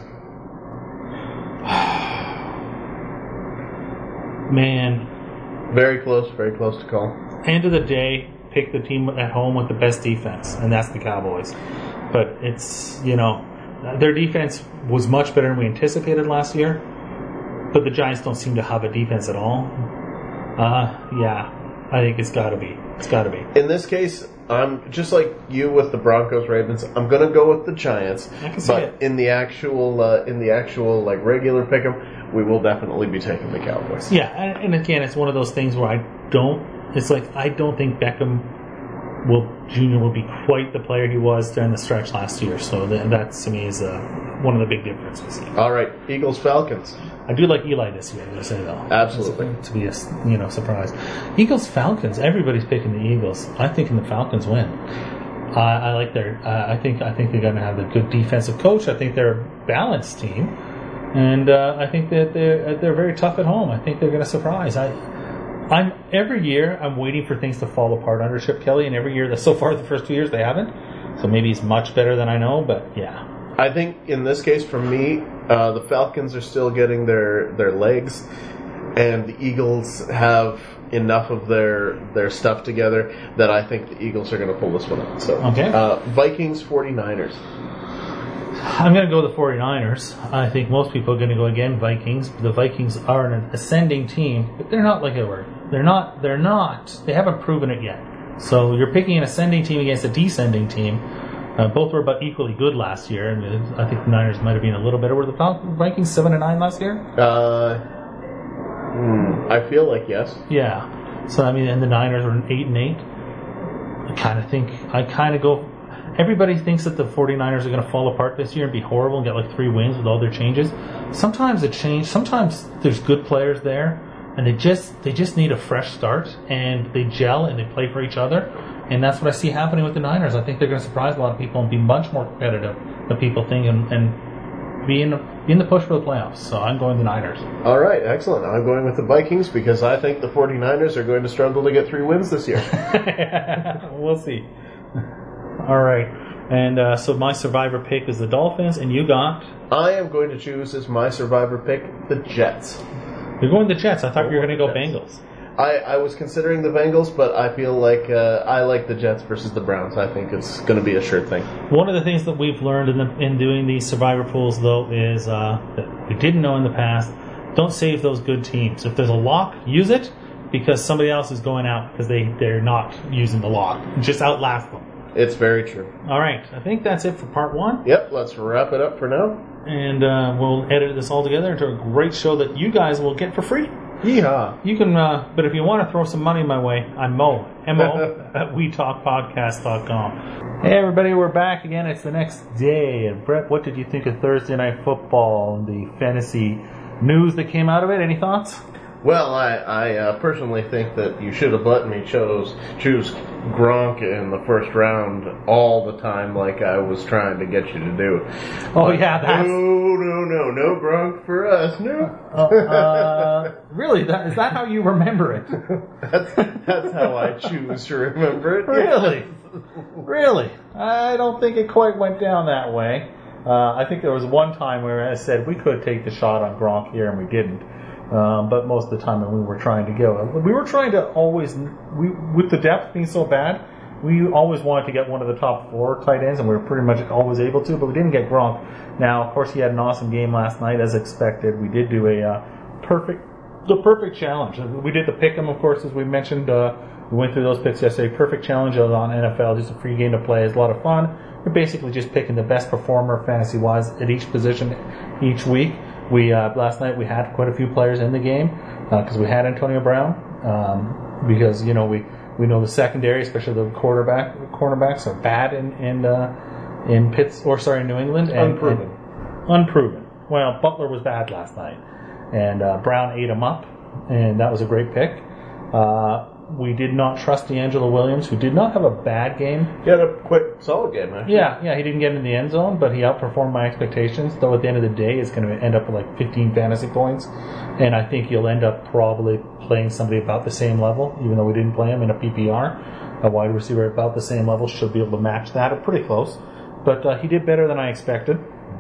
Man, Very close, very close to call. end of the day, pick the team at home with the best defense, and that's the Cowboys. But it's, you know, their defense was much better than we anticipated last year. But the Giants don't seem to have a defense at all. Uh, yeah, I think it's got to be. It's got to be. In this case, I'm just like you with the Broncos Ravens. I'm gonna go with the Giants. I can see but it. in the actual, uh, in the actual like regular pick'em, we will definitely be taking the Cowboys. Yeah, and, and again, it's one of those things where I don't. It's like I don't think Beckham will Junior will be quite the player he was during the stretch last year. So that, that to me is uh, one of the big differences. All right, Eagles Falcons. I do like Eli this year, I'm going to say though. Absolutely. To be a you know surprise. Eagles Falcons. Everybody's picking the Eagles. I'm thinking the Falcons win. Uh, I like their. Uh, I think I think they're going to have a good defensive coach. I think they're a balanced team, and uh, I think that they're they're very tough at home. I think they're going to surprise. I. I'm every year I'm waiting for things to fall apart under Chip Kelly, and every year that so far the first two years they haven't. So maybe he's much better than I know, but yeah. I think in this case, for me, uh, the Falcons are still getting their, their legs, and the Eagles have enough of their their stuff together that I think the Eagles are going to pull this one out. So, Okay. uh, Vikings 49ers. I'm going to go the 49ers. I think most people are going to go again Vikings. The Vikings are an ascending team, but they're not like they were. They're not. They're not. They haven't proven it yet. So you're picking an ascending team against a descending team. Uh, both were about equally good last year, and I think the Niners might have been a little better. Were the Fal- Vikings seven and nine last year? Uh, hmm, I feel like yes. Yeah. So I mean, and the Niners were eight and eight. I kind of think. I kind of go. Everybody thinks that the 49ers are going to fall apart this year and be horrible and get like three wins with all their changes. Sometimes it change. Sometimes there's good players there, and they just they just need a fresh start, and they gel and they play for each other. And that's what I see happening with the Niners. I think they're going to surprise a lot of people and be much more competitive than people think, and, and be in be in the push for the playoffs. So I'm going the Niners. All right, excellent. I'm going with the Vikings because I think the 49ers are going to struggle to get three wins this year. We'll see. All right. And uh, so my survivor pick is the Dolphins, and you got? I am going to choose as my survivor pick the Jets. You're going the Jets. I thought you were going to go Jets. Bengals. I, I was considering the Bengals, but I feel like uh, I like the Jets versus the Browns. I think it's going to be a sure thing. One of the things that we've learned in, the, in doing these survivor pools, though, is uh, that we didn't know in the past, don't save those good teams. If there's a lock, use it, because somebody else is going out because they, they're not using the lock. Just outlast them. It's very true. All right. I think that's it for part one. Yep, let's wrap it up for now. And uh, we'll edit this all together into a great show that you guys will get for free. Yeehaw. You can, uh, but if you want to throw some money my way, I'm Mo, M O, at we talk podcast dot com. Hey everybody, we're back again. It's the next day. And Brett, what did you think of Thursday Night Football and the fantasy news that came out of it? Any thoughts? Well, I, I uh, personally think that you should have let me chose, choose Gronk in the first round all the time like I was trying to get you to do. Oh, yeah, that's... No, no, no, no Gronk for us, no. Uh, uh, really? That, is that how you remember it? that's, that's how I choose to remember it. Really? Really? I don't think it quite went down that way. Uh, I think there was one time where I said we could take the shot on Gronk here and we didn't. Um, but most of the time when we were trying to go, we were trying to always, we with the depth being so bad, we always wanted to get one of the top four tight ends, and we were pretty much always able to, but we didn't get Gronk. Now, of course, he had an awesome game last night, as expected. We did do a uh, perfect, the perfect challenge. We did the pick 'em, of course, as we mentioned. Uh, we went through those picks yesterday. Perfect challenge on N F L, just a free game to play. It's a lot of fun. We're basically just picking the best performer fantasy-wise at each position each week. We uh, last night we had quite a few players in the game because uh, we had Antonio Brown um, because you know we, we know the secondary, especially the quarterback cornerbacks, are bad in in uh, in Pitts or sorry New England and unproven. And unproven. Well, Butler was bad last night, and uh, Brown ate him up, and that was a great pick. Uh, We did not trust D'Angelo Williams, who did not have a bad game. He had a quick, solid game, actually. Yeah, yeah, he didn't get in the end zone, but he outperformed my expectations. Though at the end of the day, it's going to end up with like fifteen fantasy points, and I think you'll end up probably playing somebody about the same level, even though we didn't play him in a P P R. A wide receiver about the same level should be able to match that, or pretty close. But uh, he did better than I expected.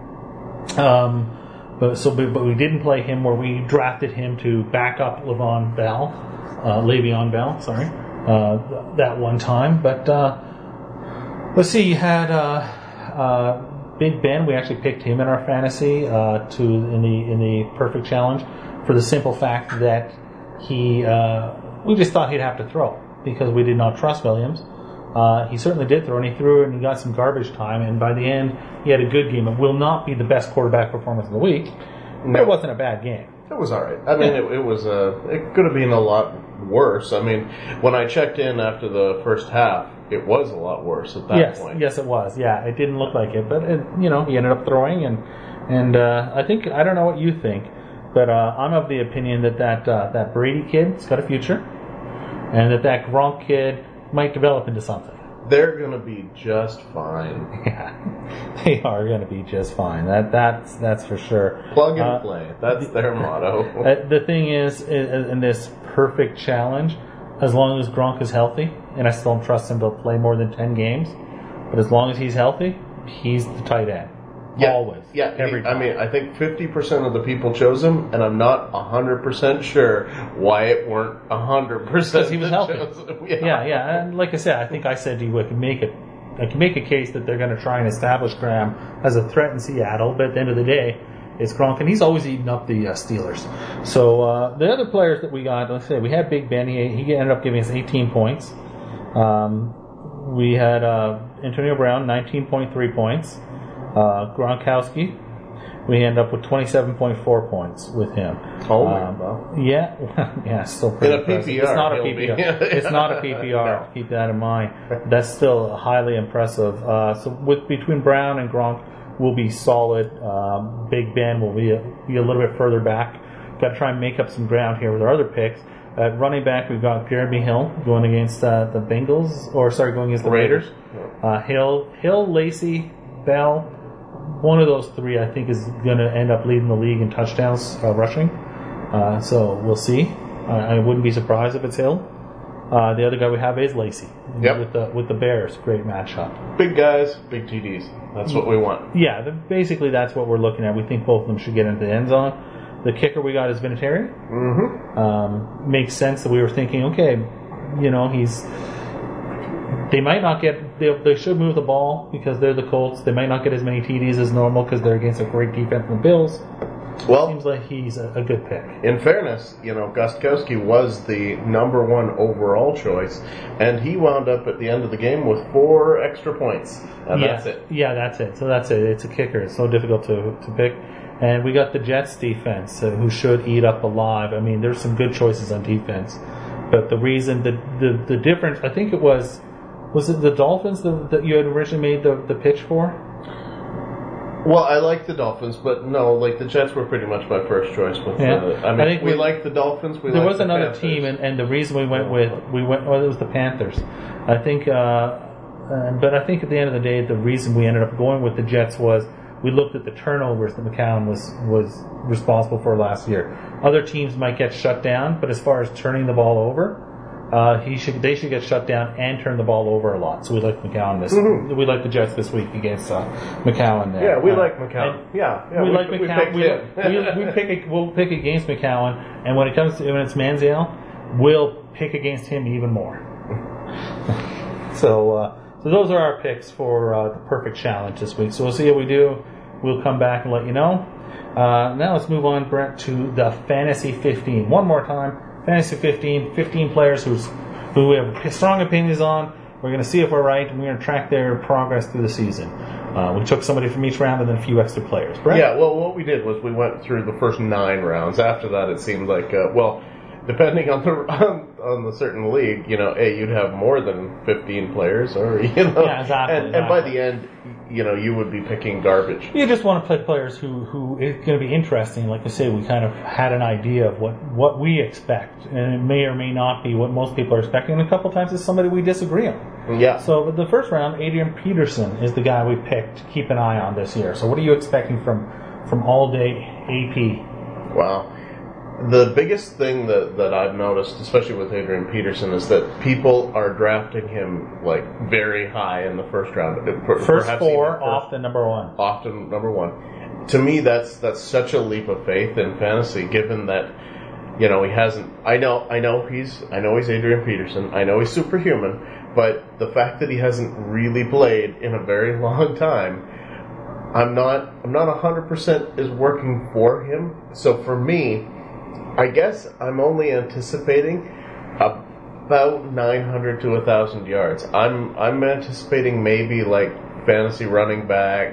Um, but so, but we didn't play him where we drafted him to back up Le'Veon Bell. Uh, Le'Veon Bell, sorry, uh, th- that one time. But uh, let's see, you had uh, uh, Big Ben. We actually picked him in our fantasy uh, to in the in the perfect challenge for the simple fact that he uh, we just thought he'd have to throw because we did not trust Williams. Uh, he certainly did throw, and he threw, and he got some garbage time. And by the end, he had a good game. It will not be the best quarterback performance of the week, but it wasn't a bad game. It was all right. I mean, it, it was a. It could have been a lot worse. I mean, when I checked in after the first half, it was a lot worse at that yes, point. Yes, it was. Yeah, it didn't look like it, but it, you know, he ended up throwing, and and uh, I think I don't know what you think, but uh, I'm of the opinion that that uh, that Brady kid's got a future, and that that Gronk kid might develop into something. They're going to be just fine. Yeah, they are going to be just fine. That that's that's for sure. Plug and uh, play. That's their motto. Uh, the thing is, in, in this perfect challenge, as long as Gronk is healthy, and I still don't trust him to play more than ten games, but as long as he's healthy, he's the tight end. Yeah, Always. Yeah. Every he, time. I mean, I think fifty percent of the people chose him, and I'm not one hundred percent sure why it weren't one hundred percent Because he was healthy. Yeah. yeah, yeah. And like I said, I think I said to you, I can make it. I can make a case that they're going to try and establish Graham as a threat in Seattle, but at the end of the day, it's Gronk, and he's always eating up the uh, Steelers. So uh, the other players that we got, let's say, we had Big Ben. He, he ended up giving us eighteen points. Um, we had uh, Antonio Brown, nineteen point three points. Uh, Gronkowski, we end up with twenty-seven point four points with him. Oh, um, wow. Yeah, yeah, still pretty In a impressive. P P R, It's not a he'll P P R. be- It's not a P P R. No. Keep that in mind. That's still highly impressive. Uh, so with between Brown and Gronk, we'll be solid. Um, Big Ben will be a, be a little bit further back. Got to try and make up some ground here with our other picks. At running back, we've got Jeremy Hill going against uh, the Bengals, or sorry, going against the Raiders. Raiders. Uh, Hill, Hill, Lacey, Bell. One of those three, I think, is going to end up leading the league in touchdowns uh, rushing. Uh, so we'll see. I, I wouldn't be surprised if it's Hill. Uh, the other guy we have is Lacey. Yep. With the with the Bears, great matchup. Big guys, big T Ds. That's what we want. Yeah, the, basically that's what we're looking at. We think both of them should get into the end zone. The kicker we got is Vinatieri. Mm-hmm. Um, makes sense that we were thinking, okay, you know, he's. They might not get. They, they should move the ball because they're the Colts. They might not get as many T Ds as normal because they're against a great defense from the Bills. Well, Seems like he's a, a good pick. in fairness, you know, Gostkowski was the number one overall choice, and he wound up at the end of the game with four extra points, and yeah, that's it. Yeah, that's it. So that's it. It's a kicker. It's so difficult to to pick. And we got the Jets defense, uh, who should eat up alive. I mean, there's some good choices on defense, but the reason the the, the difference, I think it was, was it the Dolphins that, that you had originally made the, the pitch for? Well, I like the Dolphins, but no, like the Jets were pretty much my first choice. With Yeah. the, I mean, I think we, we- like the Dolphins. We There like was the another Panthers. team, and, and the reason we went with we went well, it was the Panthers. I think, uh, uh, but I think at the end of the day, the reason we ended up going with the Jets was we looked at the turnovers that McCown was was responsible for last year. Other teams might get shut down, but as far as turning the ball over, uh, he should they should get shut down and turn the ball over a lot. So we like McCown this. Mm-hmm. We like the Jets this week against uh, McCown. There. Yeah, we uh, like McCown. Yeah, yeah, we, we like we McCown. picked We, him. we, we pick a, we'll pick against McCown, and when it comes to when it's Manziel, we'll pick against him even more. so, uh, so those are our picks for uh, the perfect challenge this week. So we'll see how we do. We'll come back and let you know. Uh, now let's move on, Brent, to the Fantasy fifteen. One more time, Fantasy fifteen. fifteen players who's who we have strong opinions on. We're going to see if we're right, and we're going to track their progress through the season. Uh, we took somebody from each round and then a few extra players. Brent? Yeah, well, what we did was we went through the first nine rounds. After that, it seemed like, uh, well, depending on the on, on the certain league, you know, A, you'd have more than fifteen players, or, you know. Yeah, exactly, and, exactly. and by the end, you know, you would be picking garbage. You just want to play players who, who is going to be interesting. Like I say, we kind of had an idea of what, what we expect, and it may or may not be what most people are expecting. And a couple times it's somebody we disagree on. Yeah. So the first round, Adrian Peterson is the guy we picked to keep an eye on this year. So what are you expecting from from all day A P? Wow. The biggest thing that, that I've noticed, especially with Adrian Peterson, is that people are drafting him like very high in the first round. First four, first, often number one. Often number one. To me, that's that's such a leap of faith in fantasy, given that, you know, he hasn't. I know, I know he's, I know he's Adrian Peterson. I know he's superhuman, but the fact that he hasn't really played in a very long time, I'm not, I'm not a hundred percent is working for him. So for me, I guess I'm only anticipating about nine hundred to one thousand yards. I'm I'm anticipating maybe like fantasy running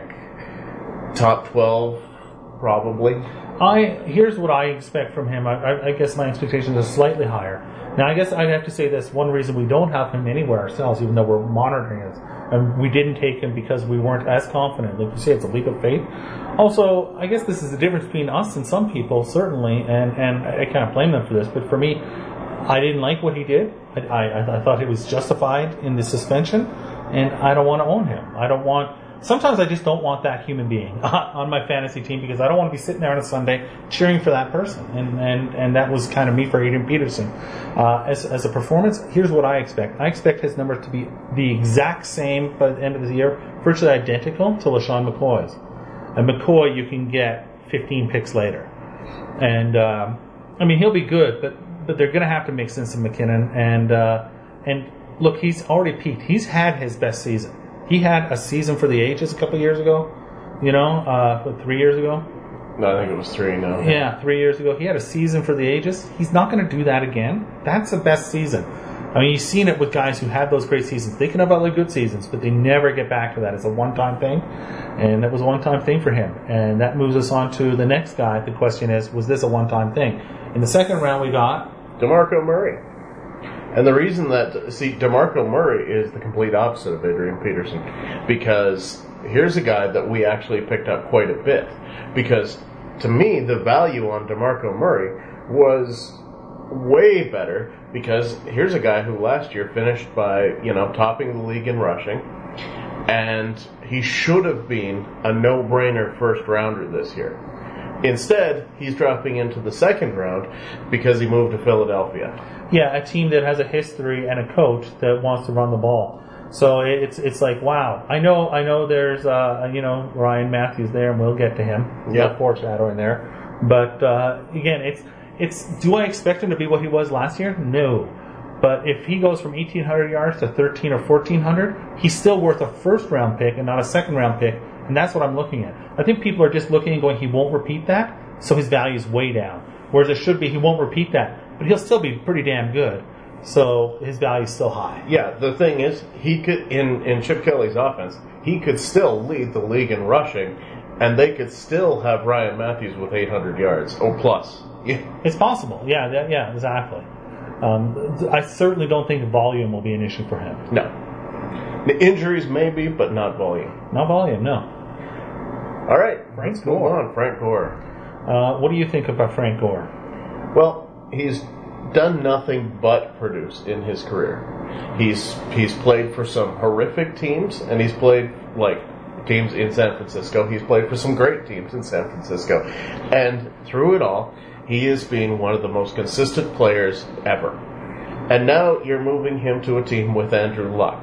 back, top twelve, probably. I here's what I expect from him. I, I, I guess my expectations are slightly higher. Now, I guess I'd have to say this. One reason we don't have him anywhere ourselves, even though we're monitoring it, and we didn't take him because we weren't as confident. Like you say, it's a leap of faith. Also, I guess this is the difference between us and some people, certainly, and, and I can't blame them for this, but for me, I didn't like what he did. I, I, I thought he was justified in the suspension, and I don't want to own him. I don't want... Sometimes I just don't want that human being on my fantasy team because I don't want to be sitting there on a Sunday cheering for that person. And and, and that was kind of me for Adrian Peterson. Uh, as, as a performance, here's what I expect. I expect his numbers to be the exact same by the end of the year, virtually identical to LaShawn McCoy's. And McCoy, you can get fifteen picks later. And, um, I mean, he'll be good, but, but they're going to have to mix in some McKinnon. And, uh, and look, he's already peaked. He's had his best season. He had a season for the ages a couple of years ago, you know, uh, three years ago. No, I think it was three now. Yeah, three years ago. He had a season for the ages. He's not going to do that again. That's the best season. I mean, you've seen it with guys who had those great seasons. They can have other good seasons, but they never get back to that. It's a one-time thing, and that was a one-time thing for him. And that moves us on to the next guy. The question is, was this a one-time thing? In the second round, we got... DeMarco Murray. And the reason that, see, DeMarco Murray is the complete opposite of Adrian Peterson, because here's a guy that we actually picked up quite a bit. Because to me, the value on DeMarco Murray was way better, because here's a guy who last year finished by, you know, topping the league in rushing, and he should have been a no-brainer first rounder this year. Instead, he's dropping into the second round because he moved to Philadelphia. Yeah, a team that has a history and a coach that wants to run the ball. So it's it's like, wow. I know I know there's uh, you know Ryan Matthews there, and we'll get to him. Yeah, foreshadowing there. But uh, again, it's it's. Do I expect him to be what he was last year? No. But if he goes from eighteen hundred yards to thirteen or fourteen hundred, he's still worth a first round pick and not a second round pick. And that's what I'm looking at. I think people are just looking and going, he won't repeat that, so his value is way down. Whereas it should be, he won't repeat that, but he'll still be pretty damn good. So his value is still high. Yeah, the thing is, he could, in, in Chip Kelly's offense, he could still lead the league in rushing, and they could still have Ryan Matthews with eight hundred yards, or plus. Yeah. It's possible. Yeah, that, yeah, exactly. Um, I certainly don't think volume will be an issue for him. No. The injuries maybe, but not volume. Not volume, no. All right, Frank let's Gore. move on. Frank Gore. Uh, what do you think about Frank Gore? Well, he's done nothing but produce in his career. He's he's played for some horrific teams, and he's played like teams in San Francisco. He's played for some great teams in San Francisco, and through it all, he has been one of the most consistent players ever. And now you're moving him to a team with Andrew Luck,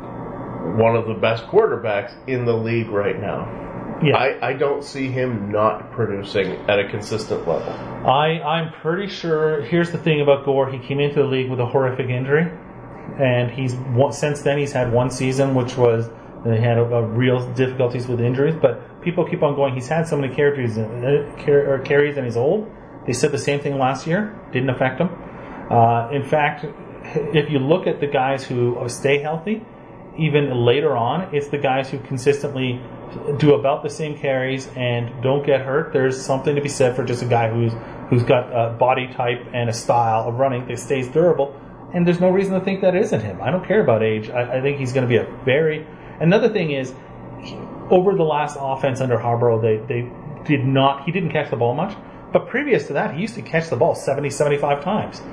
one of the best quarterbacks in the league right now. Yeah. I, I don't see him not producing at a consistent level. I, I'm pretty sure, here's the thing about Gore, he came into the league with a horrific injury, and he's since then he's had one season which was, he had a, a real difficulties with injuries, but people keep on going, he's had so many carries, uh, car, or carries and he's old. They said the same thing last year, didn't affect him. Uh, in fact, if you look at the guys who stay healthy, even later on, it's the guys who consistently do about the same carries and don't get hurt. There's something to be said for just a guy who's who's got a body type and a style of running that stays durable, and there's no reason to think that isn't him. I don't care about age. I, I think he's going to be a very... Another thing is, he, over the last offense under Harbaugh, they, they did not... He didn't catch the ball much, but previous to that, he used to catch the ball seventy, seventy-five times.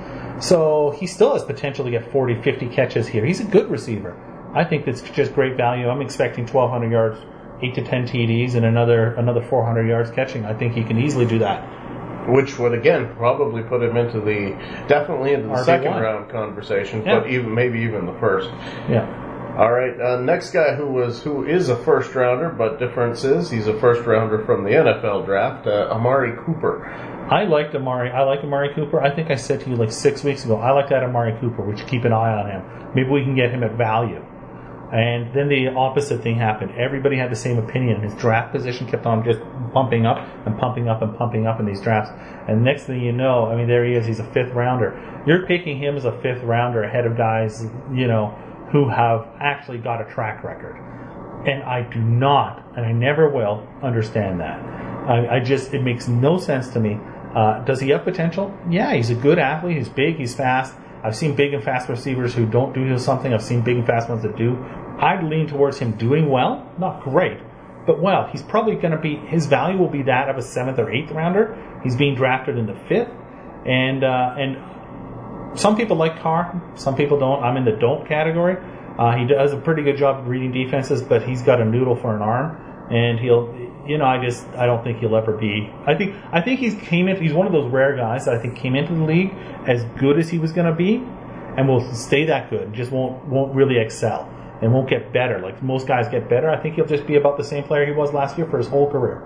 So he still has potential to get forty, fifty catches here. He's a good receiver. I think that's just great value. I'm expecting twelve hundred yards, eight to ten T Ds, and another another four hundred yards catching. I think he can easily do that. Which would, again, probably put him into the, definitely into the R B one. second round conversation, Yeah. but even maybe even the first. Yeah. All right, uh, next guy who was who is a first rounder, but difference is he's a first rounder from the N F L draft, uh, Amari Cooper. I liked Amari. I like Amari Cooper. I think I said to you like six weeks ago, I like that Amari Cooper. We should keep an eye on him. Maybe we can get him at value. And then the opposite thing happened. Everybody had the same opinion. His draft position kept on just pumping up and pumping up and pumping up in these drafts. And next thing you know, I mean, there he is. He's a fifth rounder. You're picking him as a fifth rounder ahead of guys, you know, who have actually got a track record. And I do not, and I never will, understand that. I, I just, it makes no sense to me. Uh, does he have potential? Yeah, he's a good athlete. He's big. He's fast. I've seen big and fast receivers who don't do something. I've seen big and fast ones that do. I'd lean towards him doing well. Not great, but well. He's probably going to be, his value will be that of a seventh or eighth rounder. He's being drafted in the fifth. And uh, and some people like Carr. Some people don't. I'm in the don't category. Uh, he does a pretty good job of reading defenses, but he's got a noodle for an arm. And he'll, you know, I just, I don't think he'll ever be. I think, I think he's came in. He's one of those rare guys that I think came into the league as good as he was going to be, and will stay that good. Just won't won't really excel and won't get better. Like most guys get better. I think he'll just be about the same player he was last year for his whole career.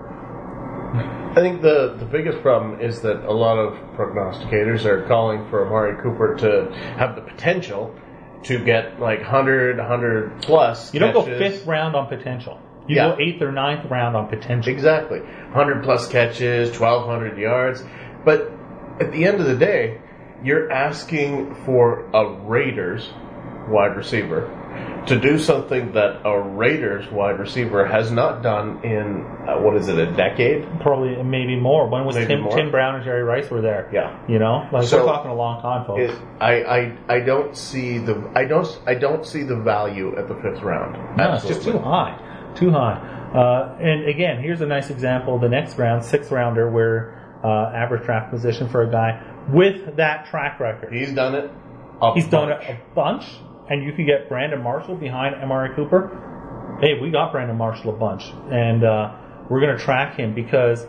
I think the, the biggest problem is that a lot of prognosticators are calling for Amari Cooper to have the potential to get like one hundred, one hundred plus. You don't catches. go fifth round on potential. You Yeah. go eighth or ninth round on potential. Exactly. one hundred plus catches, twelve hundred yards. But at the end of the day, you're asking for a Raiders wide receiver to do something that a Raiders wide receiver has not done in, uh, what is it, a decade? Probably, maybe more. When was Maybe Tim, more. Tim Brown and Jerry Rice were there? Yeah. You know, like So, we're talking a long time, folks. It, I, I I don't see the I don't I don't see the value at the fifth round. No, it's just too high. Too high. Uh, and again, here's a nice example. The next round, sixth rounder, where uh, average draft position for a guy with that track record. He's done it. A He's done it bunch. a bunch, and you could get Brandon Marshall behind Amari Cooper. Hey, we got Brandon Marshall a bunch, and uh, we're going to track him because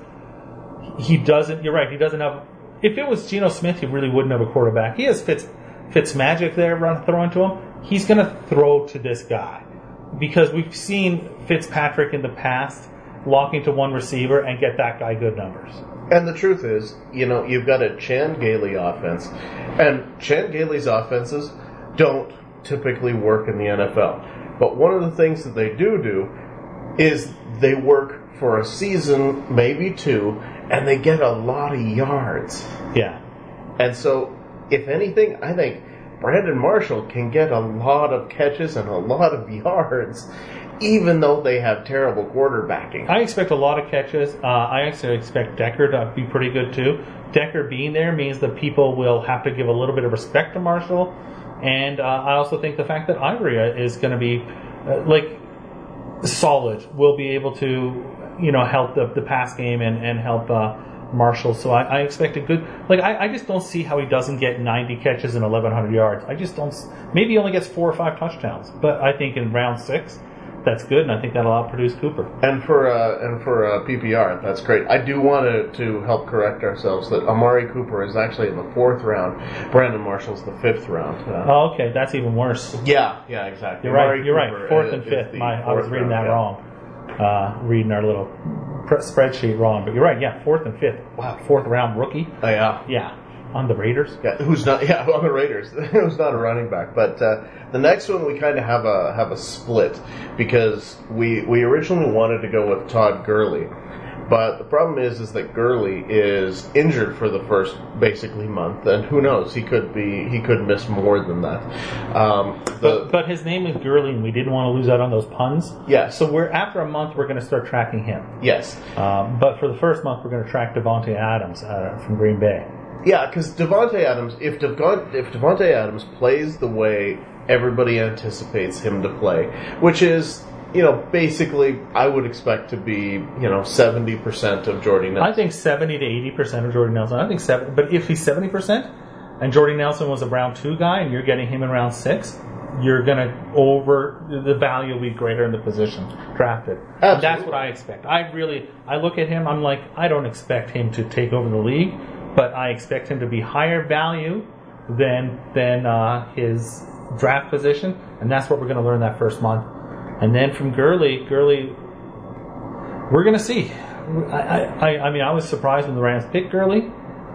he doesn't. You're right. He doesn't have. If it was Geno Smith, he really wouldn't have a quarterback. He has Fitz Fitzmagic there run throwing to him. He's going to throw to this guy. Because we've seen Fitzpatrick in the past lock into one receiver and get that guy good numbers. And the truth is, you know, you've got a Chan Gailey offense, and Chan Gailey's offenses don't typically work in the N F L. But one of the things that they do do is they work for a season, maybe two, and they get a lot of yards. Yeah. And so, if anything, I think Brandon Marshall can get a lot of catches and a lot of yards, even though they have terrible quarterbacking. I expect a lot of catches. Uh, I actually expect Decker to be pretty good too. Decker being there means that people will have to give a little bit of respect to Marshall. And uh, I also think the fact that Ivory is going to be uh, like solid will be able to, you know, help the, the pass game and, and help uh, Marshall. So I, I expect a good, like I, I just don't see how he doesn't get ninety catches and eleven hundred yards. I just don't. Maybe he only gets four or five touchdowns, but I think in round six, that's good, and I think that'll outproduce Cooper. And for uh, and for uh, P P R, that's great. I do want to, to help correct ourselves that Amari Cooper is actually in the fourth round. Brandon Marshall's the fifth round. Uh, oh, okay, that's even worse. Yeah, yeah, exactly. You're Amari right. You're Cooper right. Fourth is, and fifth. My, I was reading round, that yeah. wrong. Uh, reading our little pre- spreadsheet wrong, but you're right. Yeah, fourth and fifth. Wow, fourth round rookie. Oh yeah, yeah, on the Raiders. Yeah, who's not? Yeah, on the Raiders. Who's not a running back? But uh, the next one we kind of have a have a split because we we originally wanted to go with Todd Gurley, but the problem is is that Gurley is injured for the first basically month, and who knows? He could be he could miss more than that. Um, the, but, but his name is Gurley, and we didn't want to lose out on those puns. Yeah. So we're after a month, we're going to start tracking him. Yes. Um, but for the first month, we're going to track Devontae Adams uh, from Green Bay. Yeah, because Devontae Adams, if Devon, if Devontae Adams plays the way everybody anticipates him to play, which is, you know, basically, I would expect to be, you know, seventy percent of Jordy Nelson. I think seventy to eighty percent of Jordy Nelson. I think seven, but if he's seventy percent and Jordy Nelson was a round two guy and you're getting him in round six, you're going to over, the value will be greater in the position drafted. And that's what I expect. I really, I look at him, I'm like, I don't expect him to take over the league, but I expect him to be higher value than than uh, his draft position, and that's what we're going to learn that first month. And then from Gurley, Gurley, we're going to see. I, I, I mean, I was surprised when the Rams picked Gurley,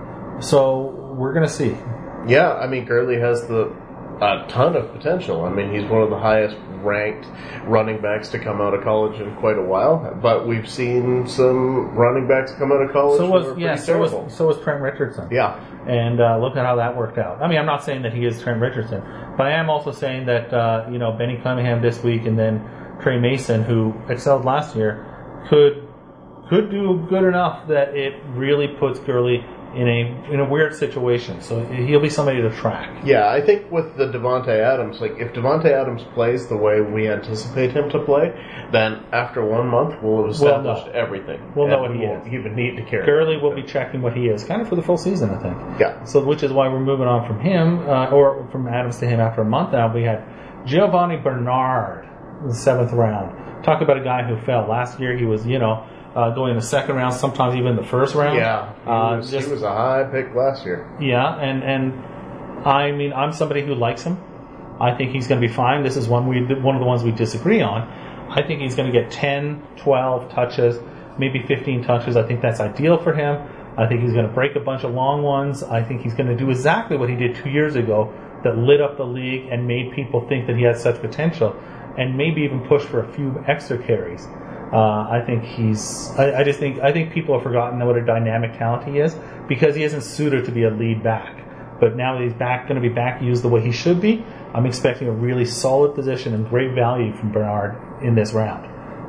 so we're going to see. Yeah, I mean, Gurley has the a ton of potential. I mean, he's one of the highest ranked running backs to come out of college in quite a while. But we've seen some running backs come out of college. So who was are yeah, pretty so terrible. was so was Trent Richardson. Yeah, and uh, look at how that worked out. I mean, I'm not saying that he is Trent Richardson, but I am also saying that uh, you know Benny Cunningham this week and then Trey Mason, who excelled last year, could could do good enough that it really puts Gurley in a in a weird situation. So he'll be somebody to track. Yeah, I think with the Devontae Adams, like if Devontae Adams plays the way we anticipate him to play, then after one month we'll have established we'll know. everything. We'll know what we he won't is. even need to care. Gurley will be checking what he is, kind of for the full season, I think. Yeah. So which is why we're moving on from him, uh, or from Adams to him after a month now. We had Giovanni Bernard in the seventh round. Talk about a guy who fell. Last year he was, you know, Uh, going in the second round, sometimes even the first round. Yeah, he, uh, was, just, he was a high pick last year. Yeah, and, and I mean, I'm somebody who likes him. I think he's going to be fine. This is one we one of the ones we disagree on. I think he's going to get ten, twelve touches, maybe fifteen touches. I think that's ideal for him. I think he's going to break a bunch of long ones. I think he's going to do exactly what he did two years ago that lit up the league and made people think that he had such potential and maybe even push for a few extra carries. Uh, I think he's. I, I just think. I think people have forgotten what a dynamic talent he is because he isn't suited to be a lead back. But now that he's back, going to be back used the way he should be, I'm expecting a really solid position and great value from Bernard in this round.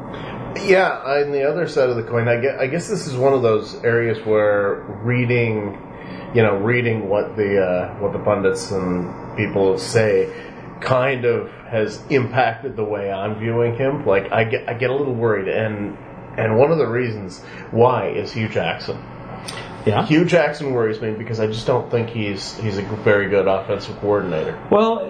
Yeah, on the other side of the coin, I guess, I guess this is one of those areas where reading, you know, reading what the uh, what the pundits and people say, kind of has impacted the way I'm viewing him. Like I get, I get a little worried, and and one of the reasons why is Hugh Jackson. Yeah, Hugh Jackson worries me because I just don't think he's he's a very good offensive coordinator. Well,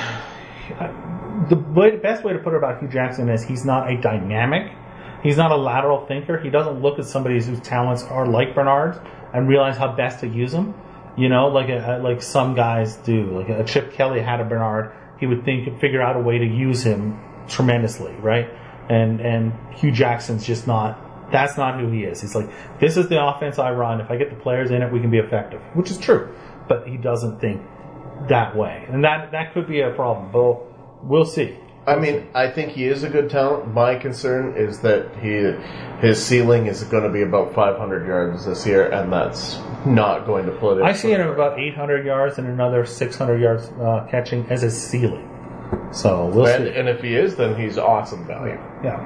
the way, best way to put it about Hugh Jackson is he's not a dynamic. He's not a lateral thinker. He doesn't look at somebody whose talents are like Bernard's and realize how best to use them. You know, like a, like some guys do. Like a Chip Kelly had a Bernard. He would think figure out a way to use him tremendously, right? And and Hugh Jackson's just not. That's not who he is. He's like, this is the offense I run. If I get the players in it, we can be effective, which is true. But he doesn't think that way, and that that could be a problem. But we'll see. I mean, I think he is a good talent. My concern is that he his ceiling is going to be about five hundred yards this year, and that's not going to put it. I see him about eight hundred yards and another six hundred yards uh, catching as his ceiling. So we'll and, see. And if he is, then he's awesome value. Yeah.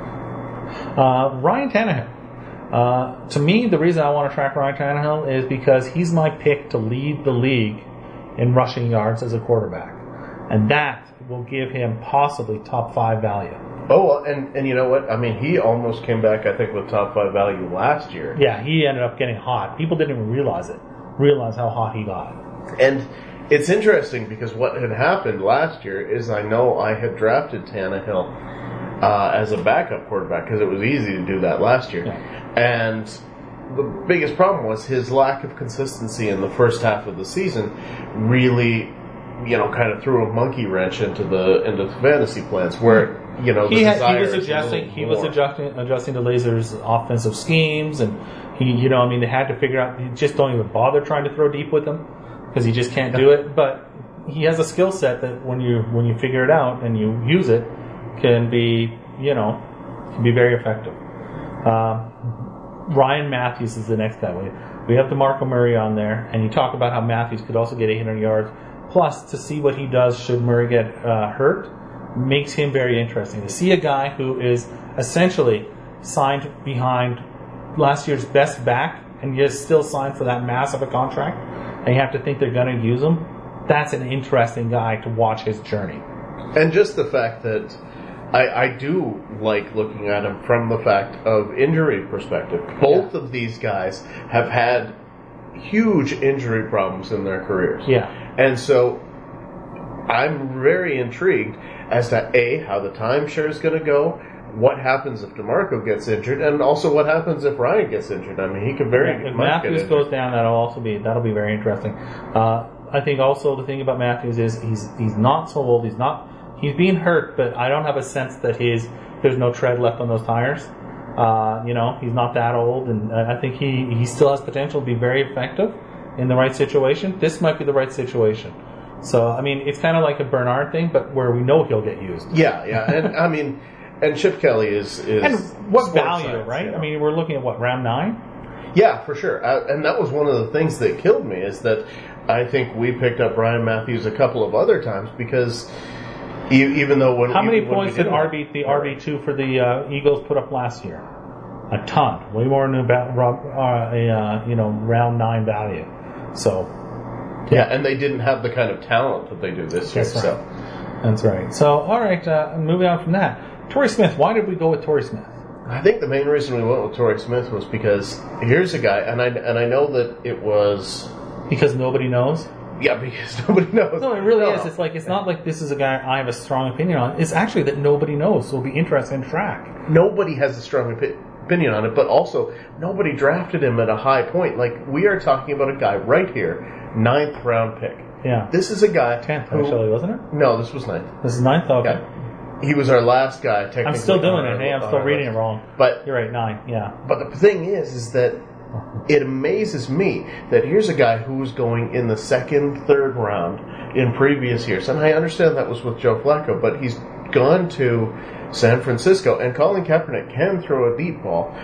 Uh, Ryan Tannehill. Uh, to me, the reason I want to track Ryan Tannehill is because he's my pick to lead the league in rushing yards as a quarterback, and that will give him possibly top five value. Oh, and, and you know what? I mean, he almost came back, I think, with top five value last year. Yeah, he ended up getting hot. People didn't even realize it, realize how hot he got. And it's interesting because what had happened last year is I know I had drafted Tannehill uh, as a backup quarterback because it was easy to do that last year. Yeah. And the biggest problem was his lack of consistency in the first half of the season really, you know, kind of threw a monkey wrench into the into the fantasy plans where, you know, the he, had, desire he was is adjusting. He more. was adjusting adjusting to Lazer's offensive schemes, and he, you know, I mean, they had to figure out. You just don't even bother trying to throw deep with him because he just can't do it. But he has a skill set that when you when you figure it out and you use it, can be, you know, can be very effective. Um, Ryan Matthews is the next guy. We, we have DeMarco Murray on there, and you talk about how Matthews could also get eight hundred yards. Plus, to see what he does should Murray get uh, hurt makes him very interesting. To see a guy who is essentially signed behind last year's best back, and yet still signed for that massive a contract, and you have to think they're going to use him, that's an interesting guy to watch his journey. And just the fact that I, I do like looking at him from the fact of injury perspective. Both Yeah. of these guys have had huge injury problems in their careers. Yeah. And so I'm very intrigued as to A, how the timeshare is going to go, what happens if DeMarco gets injured, and also what happens if Ryan gets injured. I mean, he could very Yeah, if much Matthews get injured. goes down, that'll also be that'll be very interesting. Uh, I think also the thing about Matthews is he's he's not so old. He's not he's being hurt, but I don't have a sense that his there's no tread left on those tires. Uh, you know, he's not that old, and I think he, he still has potential to be very effective in the right situation. This might be the right situation. So, I mean, it's kind of like a Bernard thing, but where we know he'll get used. Yeah, yeah, and I mean, and Chip Kelly is is And what sports value, science, right? you know? I mean, we're looking at what, round nine? Yeah, for sure. Uh, and that was one of the things that killed me is that I think we picked up Ryan Matthews a couple of other times because e- even though when How many even when points we did R B the R B two for the uh, Eagles put up last year? A ton, way more than about uh, a uh, you know round nine value. So yeah, and they didn't have the kind of talent that they do this year. That's right. So that's right. So all right, uh, moving on from that, Torrey Smith. Why did we go with Torrey Smith? I think the main reason we went with Torrey Smith was because here's a guy, and I and I know that it was Because nobody knows. yeah because nobody knows. No, it really No. is. It's like it's not like this is a guy I have a strong opinion on. It's actually that nobody knows, so it'll be interesting to track. Nobody has a strong opi- opinion on it, but also nobody drafted him at a high point. Like we are talking about a guy right here, ninth round pick. Yeah, This is a guy tenth who, actually, wasn't it? No, this was ninth. This is ninth. Okay, Yeah. He was our last guy. Technically, I'm still doing on our- it. Hey, I'm on still our reading list. it wrong. But You're right, nine. Yeah. but the thing is, is that it amazes me that here's a guy who was going in the second, third round in previous years, and I understand that was with Joe Flacco, but he's gone to San Francisco, and Colin Kaepernick can throw a deep ball.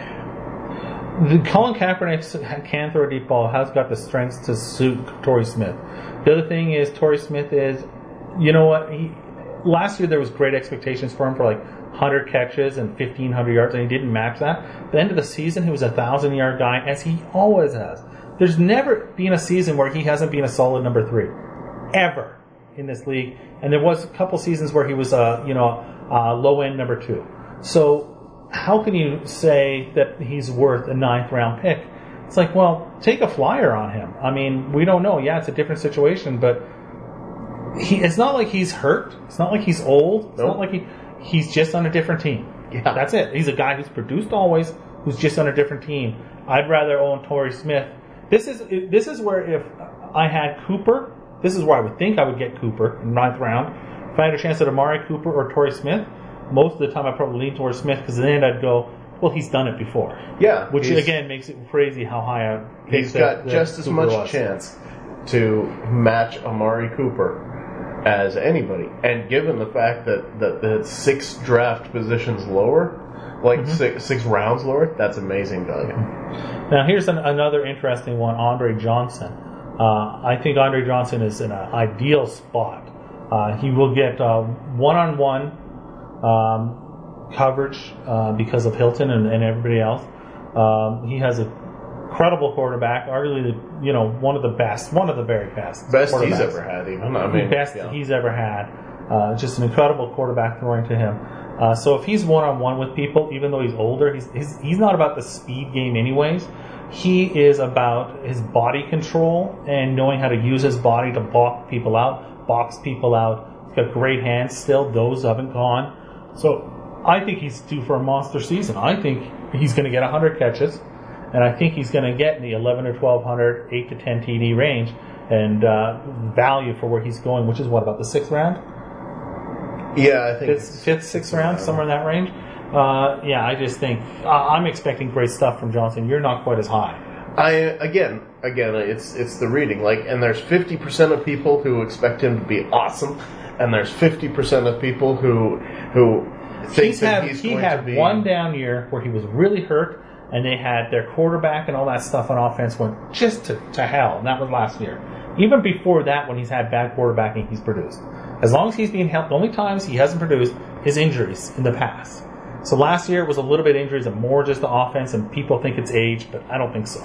The Colin Kaepernick can throw a deep ball, has got the strengths to suit Torrey Smith. The other thing is, Torrey Smith is, you know what, he, last year there was great expectations for him for like one hundred catches and fifteen hundred yards, and he didn't match that. At the end of the season, he was a one thousand yard guy, as he always has. There's never been a season where he hasn't been a solid number three. Ever in this league. And there was a couple seasons where he was a, you know, a low-end number two. So how can you say that he's worth a ninth round pick? It's like, well, take a flyer on him. I mean, we don't know. Yeah, it's a different situation, but he, it's not like he's hurt. It's not like he's old. It's Nope. not like he he's just on a different team. Yeah. That's it. He's a guy who's produced always, who's just on a different team. I'd rather own Torrey Smith. This is this is where if I had Cooper, this is where I would think I would get Cooper in ninth round. If I had a chance at Amari Cooper or Torrey Smith, most of the time I'd probably lean towards Smith because then I'd go, well, he's done it before. Yeah, Which he's- again makes it crazy how high I He's think got that- that just as Cooper much was. chance to match Amari Cooper as anybody. And given the fact that, that it's six draft positions lower, like Mm-hmm. six, six rounds lower, that's amazing value. Now here's an, another interesting one, Andre Johnson. Uh, I think Andre Johnson is in an ideal spot. Uh, he will get uh, one-on-one um, coverage uh, because of Hilton and, and everybody else. Um, he has a credible quarterback, arguably the, you know one of the best, one of the very best, Best he's quarterbacks. ever had, even. I mean, best yeah. he's ever had. Uh, just an incredible quarterback throwing to him. Uh, so if he's one-on-one with people, even though he's older, he's, he's he's not about the speed game anyways. He is about his body control and knowing how to use his body to block people out, box people out. He's got great hands still. Those haven't gone. So I think he's due for a monster season. I think he's going to get one hundred catches, and I think he's going to get in the eleven or twelve hundred, eight to ten T D range, and uh, value for where he's going, which is what, about the sixth round? Yeah, I think fifth, fifth sixth round, somewhere in that range. Uh, yeah, I just think uh, I'm expecting great stuff from Johnson. You're not quite as high. I again, again, it's it's the reading. Like, and there's fifty percent of people who expect him to be awesome, and there's fifty percent of people who who think he's that had, he's he going had to be one down year where he was really hurt, and they had their quarterback and all that stuff on offense went just to, to hell, and that was last year. Even before that, when he's had bad quarterbacking, he's produced. As long as he's being helped, the only times he hasn't produced is injuries in the past. So last year it was a little bit injuries and more just the offense, and people think it's age, but I don't think so.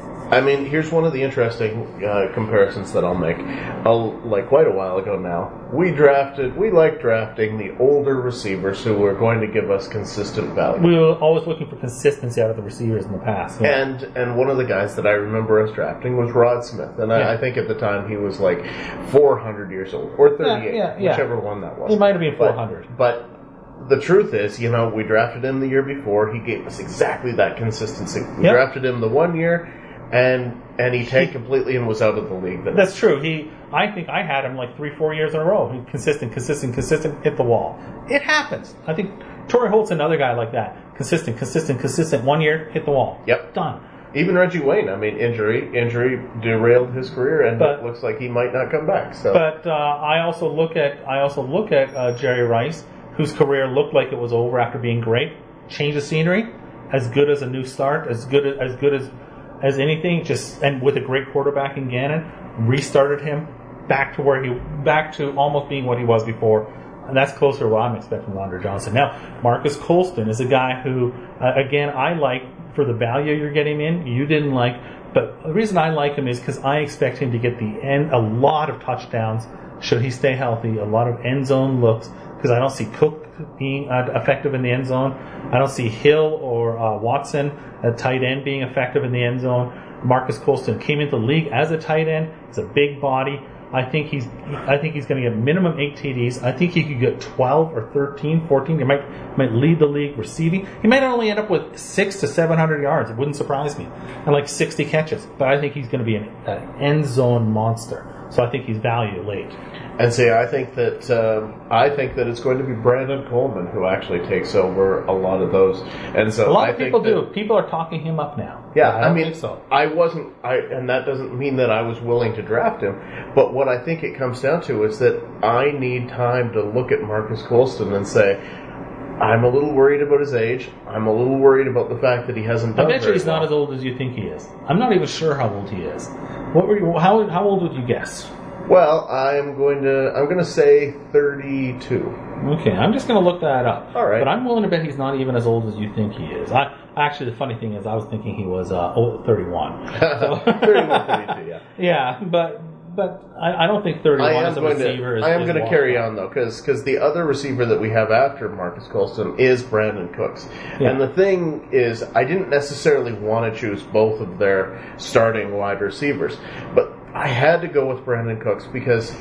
I mean, here's one of the interesting uh, comparisons that I'll make. I'll, like quite a while ago now, we drafted, we like drafting the older receivers who were going to give us consistent value. We were always looking for consistency out of the receivers in the past. Yeah. And and one of the guys that I remember us drafting was Rod Smith, and Yeah. I, I think at the time he was like four hundred years old or thirty-eight, Yeah, yeah, yeah. whichever one that was. It might have been But- four hundred. But the truth is, you know, we drafted him the year before. He gave us exactly that consistency. We Yep. drafted him the one year, and and he tanked completely and was out of the league. The That's true. He, I think I had him like three, four years in a row. He consistent, consistent, consistent, hit the wall. It happens. I think Torrey Holt's another guy like that. Consistent, consistent, consistent. One year, hit the wall. Yep. Done. Even Reggie Wayne, I mean, injury injury derailed his career, and But- it looks like he might not come back. So, But uh, I also look at I also look at uh, Jerry Rice, whose career looked like it was over after being great. Change of scenery, as good as a new start, as good as, as good as as anything. Just and with a great quarterback in Gannon, restarted him back to where he back to almost being what he was before. And that's closer to what I'm expecting from Andre Johnson. Now, Marcus Colston is a guy who, uh, again, I like for the value you're getting in. You didn't like, but the reason I like him is because I expect him to get the end, a lot of touchdowns should he stay healthy, a lot of end zone looks, because I don't see Cook being uh, effective in the end zone. I don't see Hill or uh, Watson, a tight end, being effective in the end zone. Marcus Colston came into the league as a tight end. He's a big body. I think he's I think he's going to get minimum eight T Ds. I think he could get twelve or thirteen, fourteen. He might might lead the league receiving. He might only end up with six to seven hundred yards. It wouldn't surprise me, and like sixty catches. But I think he's going to be an, an end zone monster. So I think he's value late. and see, I think that um, I think that it's going to be Brandon Coleman who actually takes over a lot of those. And so A lot I of people think that, do. People are talking him up now. Yeah, I, I, don't mean, think so. I wasn't, I, and that doesn't mean that I was willing to draft him. But what I think it comes down to is that I need time to look at Marcus Colston and say, I'm a little worried about his age. I'm a little worried about the fact that he hasn't I done bet you very he's not well. as old as you think he is. I'm not even sure how old he is. What were you, how how old would you guess? Well, I'm going to, I'm going to say thirty-two. Okay, I'm just going to look that up. All right. But I'm willing to bet he's not even as old as you think he is. I actually, the funny thing is, I was thinking he was uh, old, thirty-one. So, thirty-one, thirty-two, yeah. yeah, but but I, I don't think thirty-one I am as a going receiver to, is. I am is going to walk carry on. on though, because the other receiver that we have after Marcus Colston is Brandon Cooks, Yeah. and the thing is, I didn't necessarily want to choose both of their starting wide receivers, but I had to go with Brandon Cooks because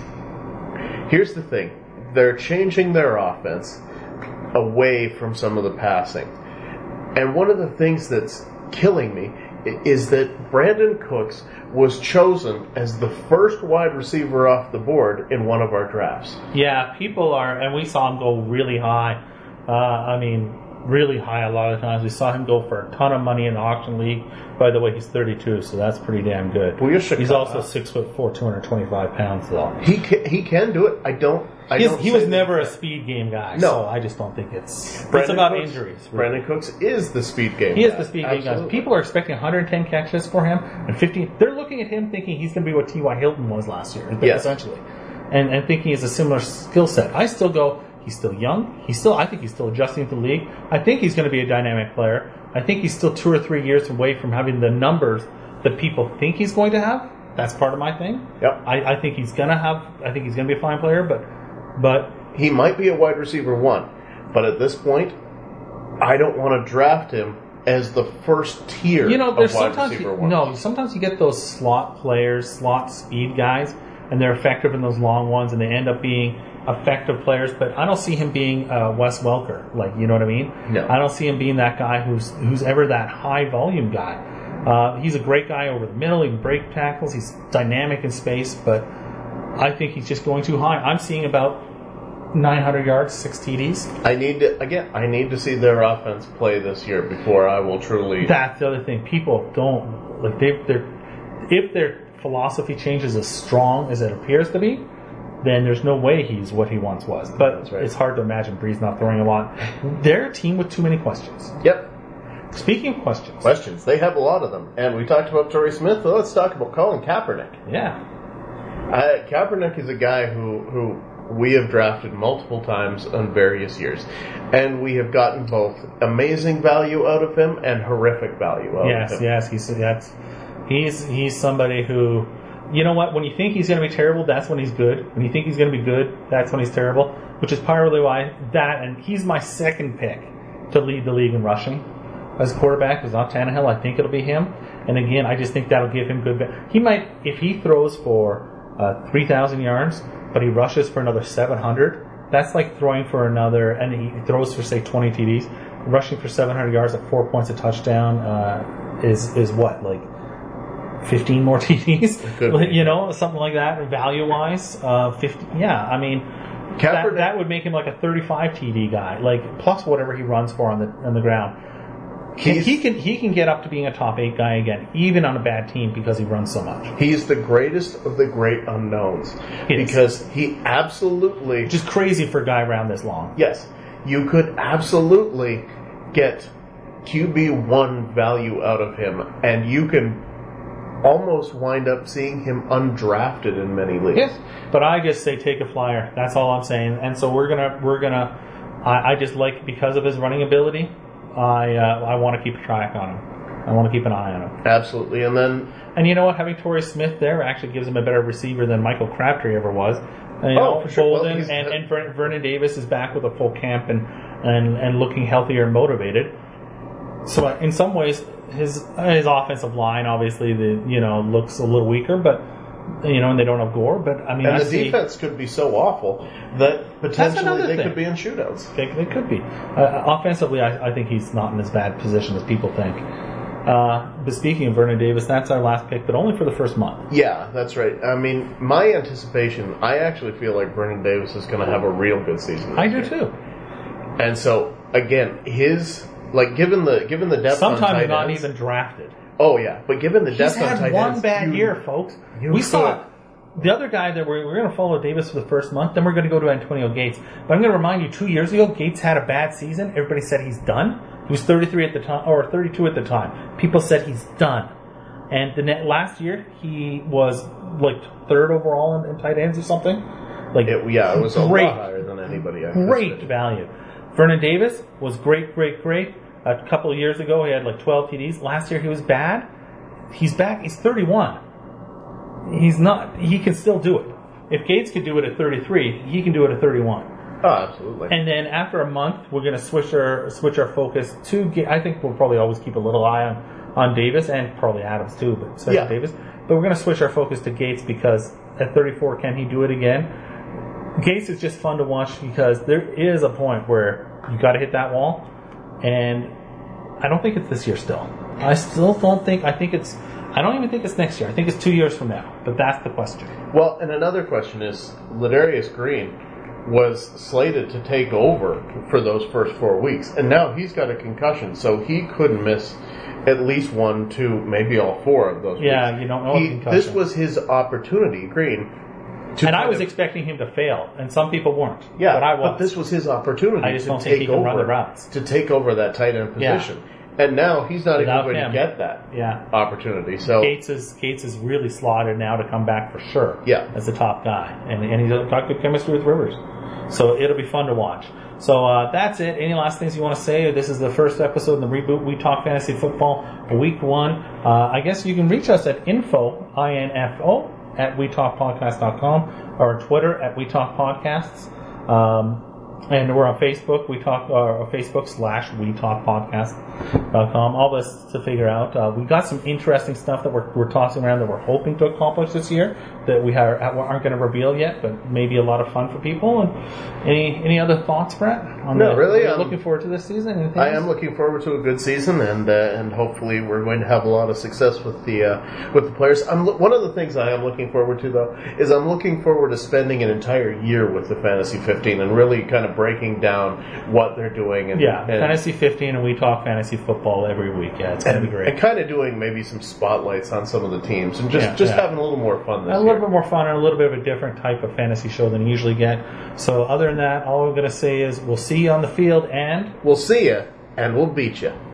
here's the thing: they're changing their offense away from some of the passing, and one of the things that's killing me is that Brandon Cooks was chosen as the first wide receiver off the board in one of our drafts. Yeah, people are, and we saw him go really high. Uh, I mean, really high a lot of times. We saw him go for a ton of money in the auction league. By the way, he's thirty-two, so that's pretty damn good. Well, you're Chicago. He's also six foot four, two hundred twenty-five pounds, though. He can, he can do it. I don't. I He's, don't he say was that- never a speed game guy, No. so I just don't think it's. Brandon it's about Cooks, injuries. really. Brandon Cooks is the speed game. He is guy. the speed game guy. Absolutely. People are expecting one hundred ten catches for him and fifty. They're looking at him thinking he's going to be what T Y. Hilton was last year, Yes. essentially, and and thinking he's a similar skill set. I still go. He's still young. He's still. I think he's still adjusting to the league. I think he's going to be a dynamic player. I think he's still two or three years away from having the numbers that people think he's going to have. That's part of my thing. Yep. I, I think he's going to have. I think he's going to be a fine player, but but. He might be a wide receiver one, but at this point, I don't want to draft him as the first tier You know, there's of wide sometimes receiver you, one. no, sometimes you get those slot players, slot speed guys, and they're effective in those long ones, and they end up being effective players, but I don't see him being uh, Wes Welker. Like, you know what I mean? No. I don't see him being that guy who's who's ever that high volume guy. Uh, he's a great guy over the middle. He can break tackles. He's dynamic in space, but I think he's just going too high. I'm seeing about nine hundred yards, six T Ds. I need to again. I need to see their offense play this year before I will truly. That's the other thing. People don't like they they're if their philosophy changes as strong as it appears to be, then there's no way he's what he once was. But That's right. It's hard to imagine Breeze not throwing a lot. They're a team with too many questions. Yep. Speaking of questions. Questions. They have a lot of them. And we talked about Torrey Smith, so let's talk about Colin Kaepernick. Yeah. Uh, Kaepernick is a guy who, who we have drafted multiple times on various years. And we have gotten both amazing value out of him and horrific value out Yes, of him. yes. He's, that's, he's, he's somebody who... You know what? When you think he's going to be terrible, that's when he's good. When you think he's going to be good, that's when he's terrible. Which is partly why that, and he's my second pick to lead the league in rushing as quarterback. It's not Tannehill. I think it'll be him. And again, I just think that'll give him good. He might, if he throws for uh, three thousand yards, but he rushes for another seven hundred. That's like throwing for another, and he throws for say twenty T Ds. Rushing for seven hundred yards at four points a touchdown uh, is is what, like fifteen more T Ds, you know, something like that, value-wise. Uh, fifty, yeah, I mean, that, that would make him like a thirty-five T D guy, like plus whatever he runs for on the on the ground. He, he can he can get up to being a top eight guy again, even on a bad team, because he runs so much. He's the greatest of the great unknowns because he absolutely, which is crazy for a guy around this long. Yes, you could absolutely get Q B one value out of him, and you can almost wind up seeing him undrafted in many leagues. Yes, but I just say take a flyer. That's all I'm saying. And so we're gonna we're gonna. I, I just like, because of his running ability, I uh, I want to keep a track on him. I want to keep an eye on him. Absolutely, and then and you know what? Having Torrey Smith there actually gives him a better receiver than Michael Crabtree ever was. And, you oh, know, for sure. Bolden Well, and, and Vernon Davis is back with a full camp and and and looking healthier and motivated. So in some ways, his his offensive line obviously the you know looks a little weaker, but you know, and they don't have Gore. But I mean, and I the see, defense could be so awful that potentially they thing. could be in shootouts. They, they could be. Uh, offensively, I, I think he's not in as bad position as people think. Uh, but speaking of Vernon Davis, that's our last pick, but only for the first month. Yeah, that's right. I mean, my anticipation, I actually feel like Vernon Davis is going to have a real good season. I do year. too. And so again, his like given the given the depth. Sometimes on tight not ends, even drafted. Oh yeah, but given the depth He's on had tight one ends, bad you, year, folks. you We could. saw the other guy that we're, we're going to follow Davis for the first month, then we're going to go to Antonio Gates. But I'm going to remind you, two years ago, Gates had a bad season. Everybody said he's done. He was thirty-three at the time, or thirty-two at the time. People said he's done. And the net, last year, he was like third overall in, in tight ends or something. Like It, yeah, it was a great, lot higher than anybody. I great expected. value. Vernon Davis was great, great, great. A couple of years ago, he had like twelve T Ds. Last year, he was bad. He's back. He's thirty-one. He's not. He can still do it. If Gates could do it at thirty-three, he can do it at thirty-one. Oh, absolutely. And then after a month, we're going to switch our switch our focus to. I think we'll probably always keep a little eye on, on Davis and probably Adams too, but especially Yeah. Davis. But we're going to switch our focus to Gates because at thirty-four, can he do it again? Gates is just fun to watch because there is a point where you got to hit that wall, and I don't think it's this year still. I still don't think. I think it's. I don't even think it's next year. I think it's two years from now. But that's the question. Well, and another question is, Ladarius Green was slated to take over for those first four weeks, and now he's got a concussion, so he couldn't miss at least one, two, maybe all four of those Yeah, weeks. you don't know. He, a concussion. this was his opportunity, Green. To and I was of, expecting him to fail, and some people weren't. yeah, but I was. but this was his opportunity I just to don't think take he can over run the routes. to take over that tight end position. And now he's not Without even going him. to get that Yeah. opportunity. So Gates is Gates is really slotted now to come back for sure. Yeah. As the top guy, and and he's got good chemistry with Rivers, so it'll be fun to watch. So uh, that's it. Any last things you want to say? This is the first episode in the reboot. We Talk Fantasy Football, week one. Uh, I guess you can reach us at info I N F O at we talk podcast dot com or on Twitter at we talk podcasts. Um, And we're on Facebook. We talk, uh, Facebook slash We Talk Podcast dot com. All this to figure out. Uh, we got some interesting stuff that we're, we're tossing around that we're hoping to accomplish this year that we are, aren't going to reveal yet, but maybe a lot of fun for people. And any any other thoughts, Brett? On no, the, really. Are you I'm looking forward to this season? Anything I else? am looking forward to a good season, and uh, and hopefully we're going to have a lot of success with the uh, with the players. I'm lo- one of the things I am looking forward to, though, is I'm looking forward to spending an entire year with the Fantasy fifteen and really kind of breaking down what they're doing. And, yeah, and, Fantasy fifteen, and we talk fantasy football every week. Yeah, it's going to be great. And kind of doing maybe some spotlights on some of the teams, and just, Yeah, just yeah. having a little more fun this A year. little bit more fun and a little bit of a different type of fantasy show than you usually get. So other than that, all I'm going to say is we'll see you on the field, and We'll see you, and we'll beat you.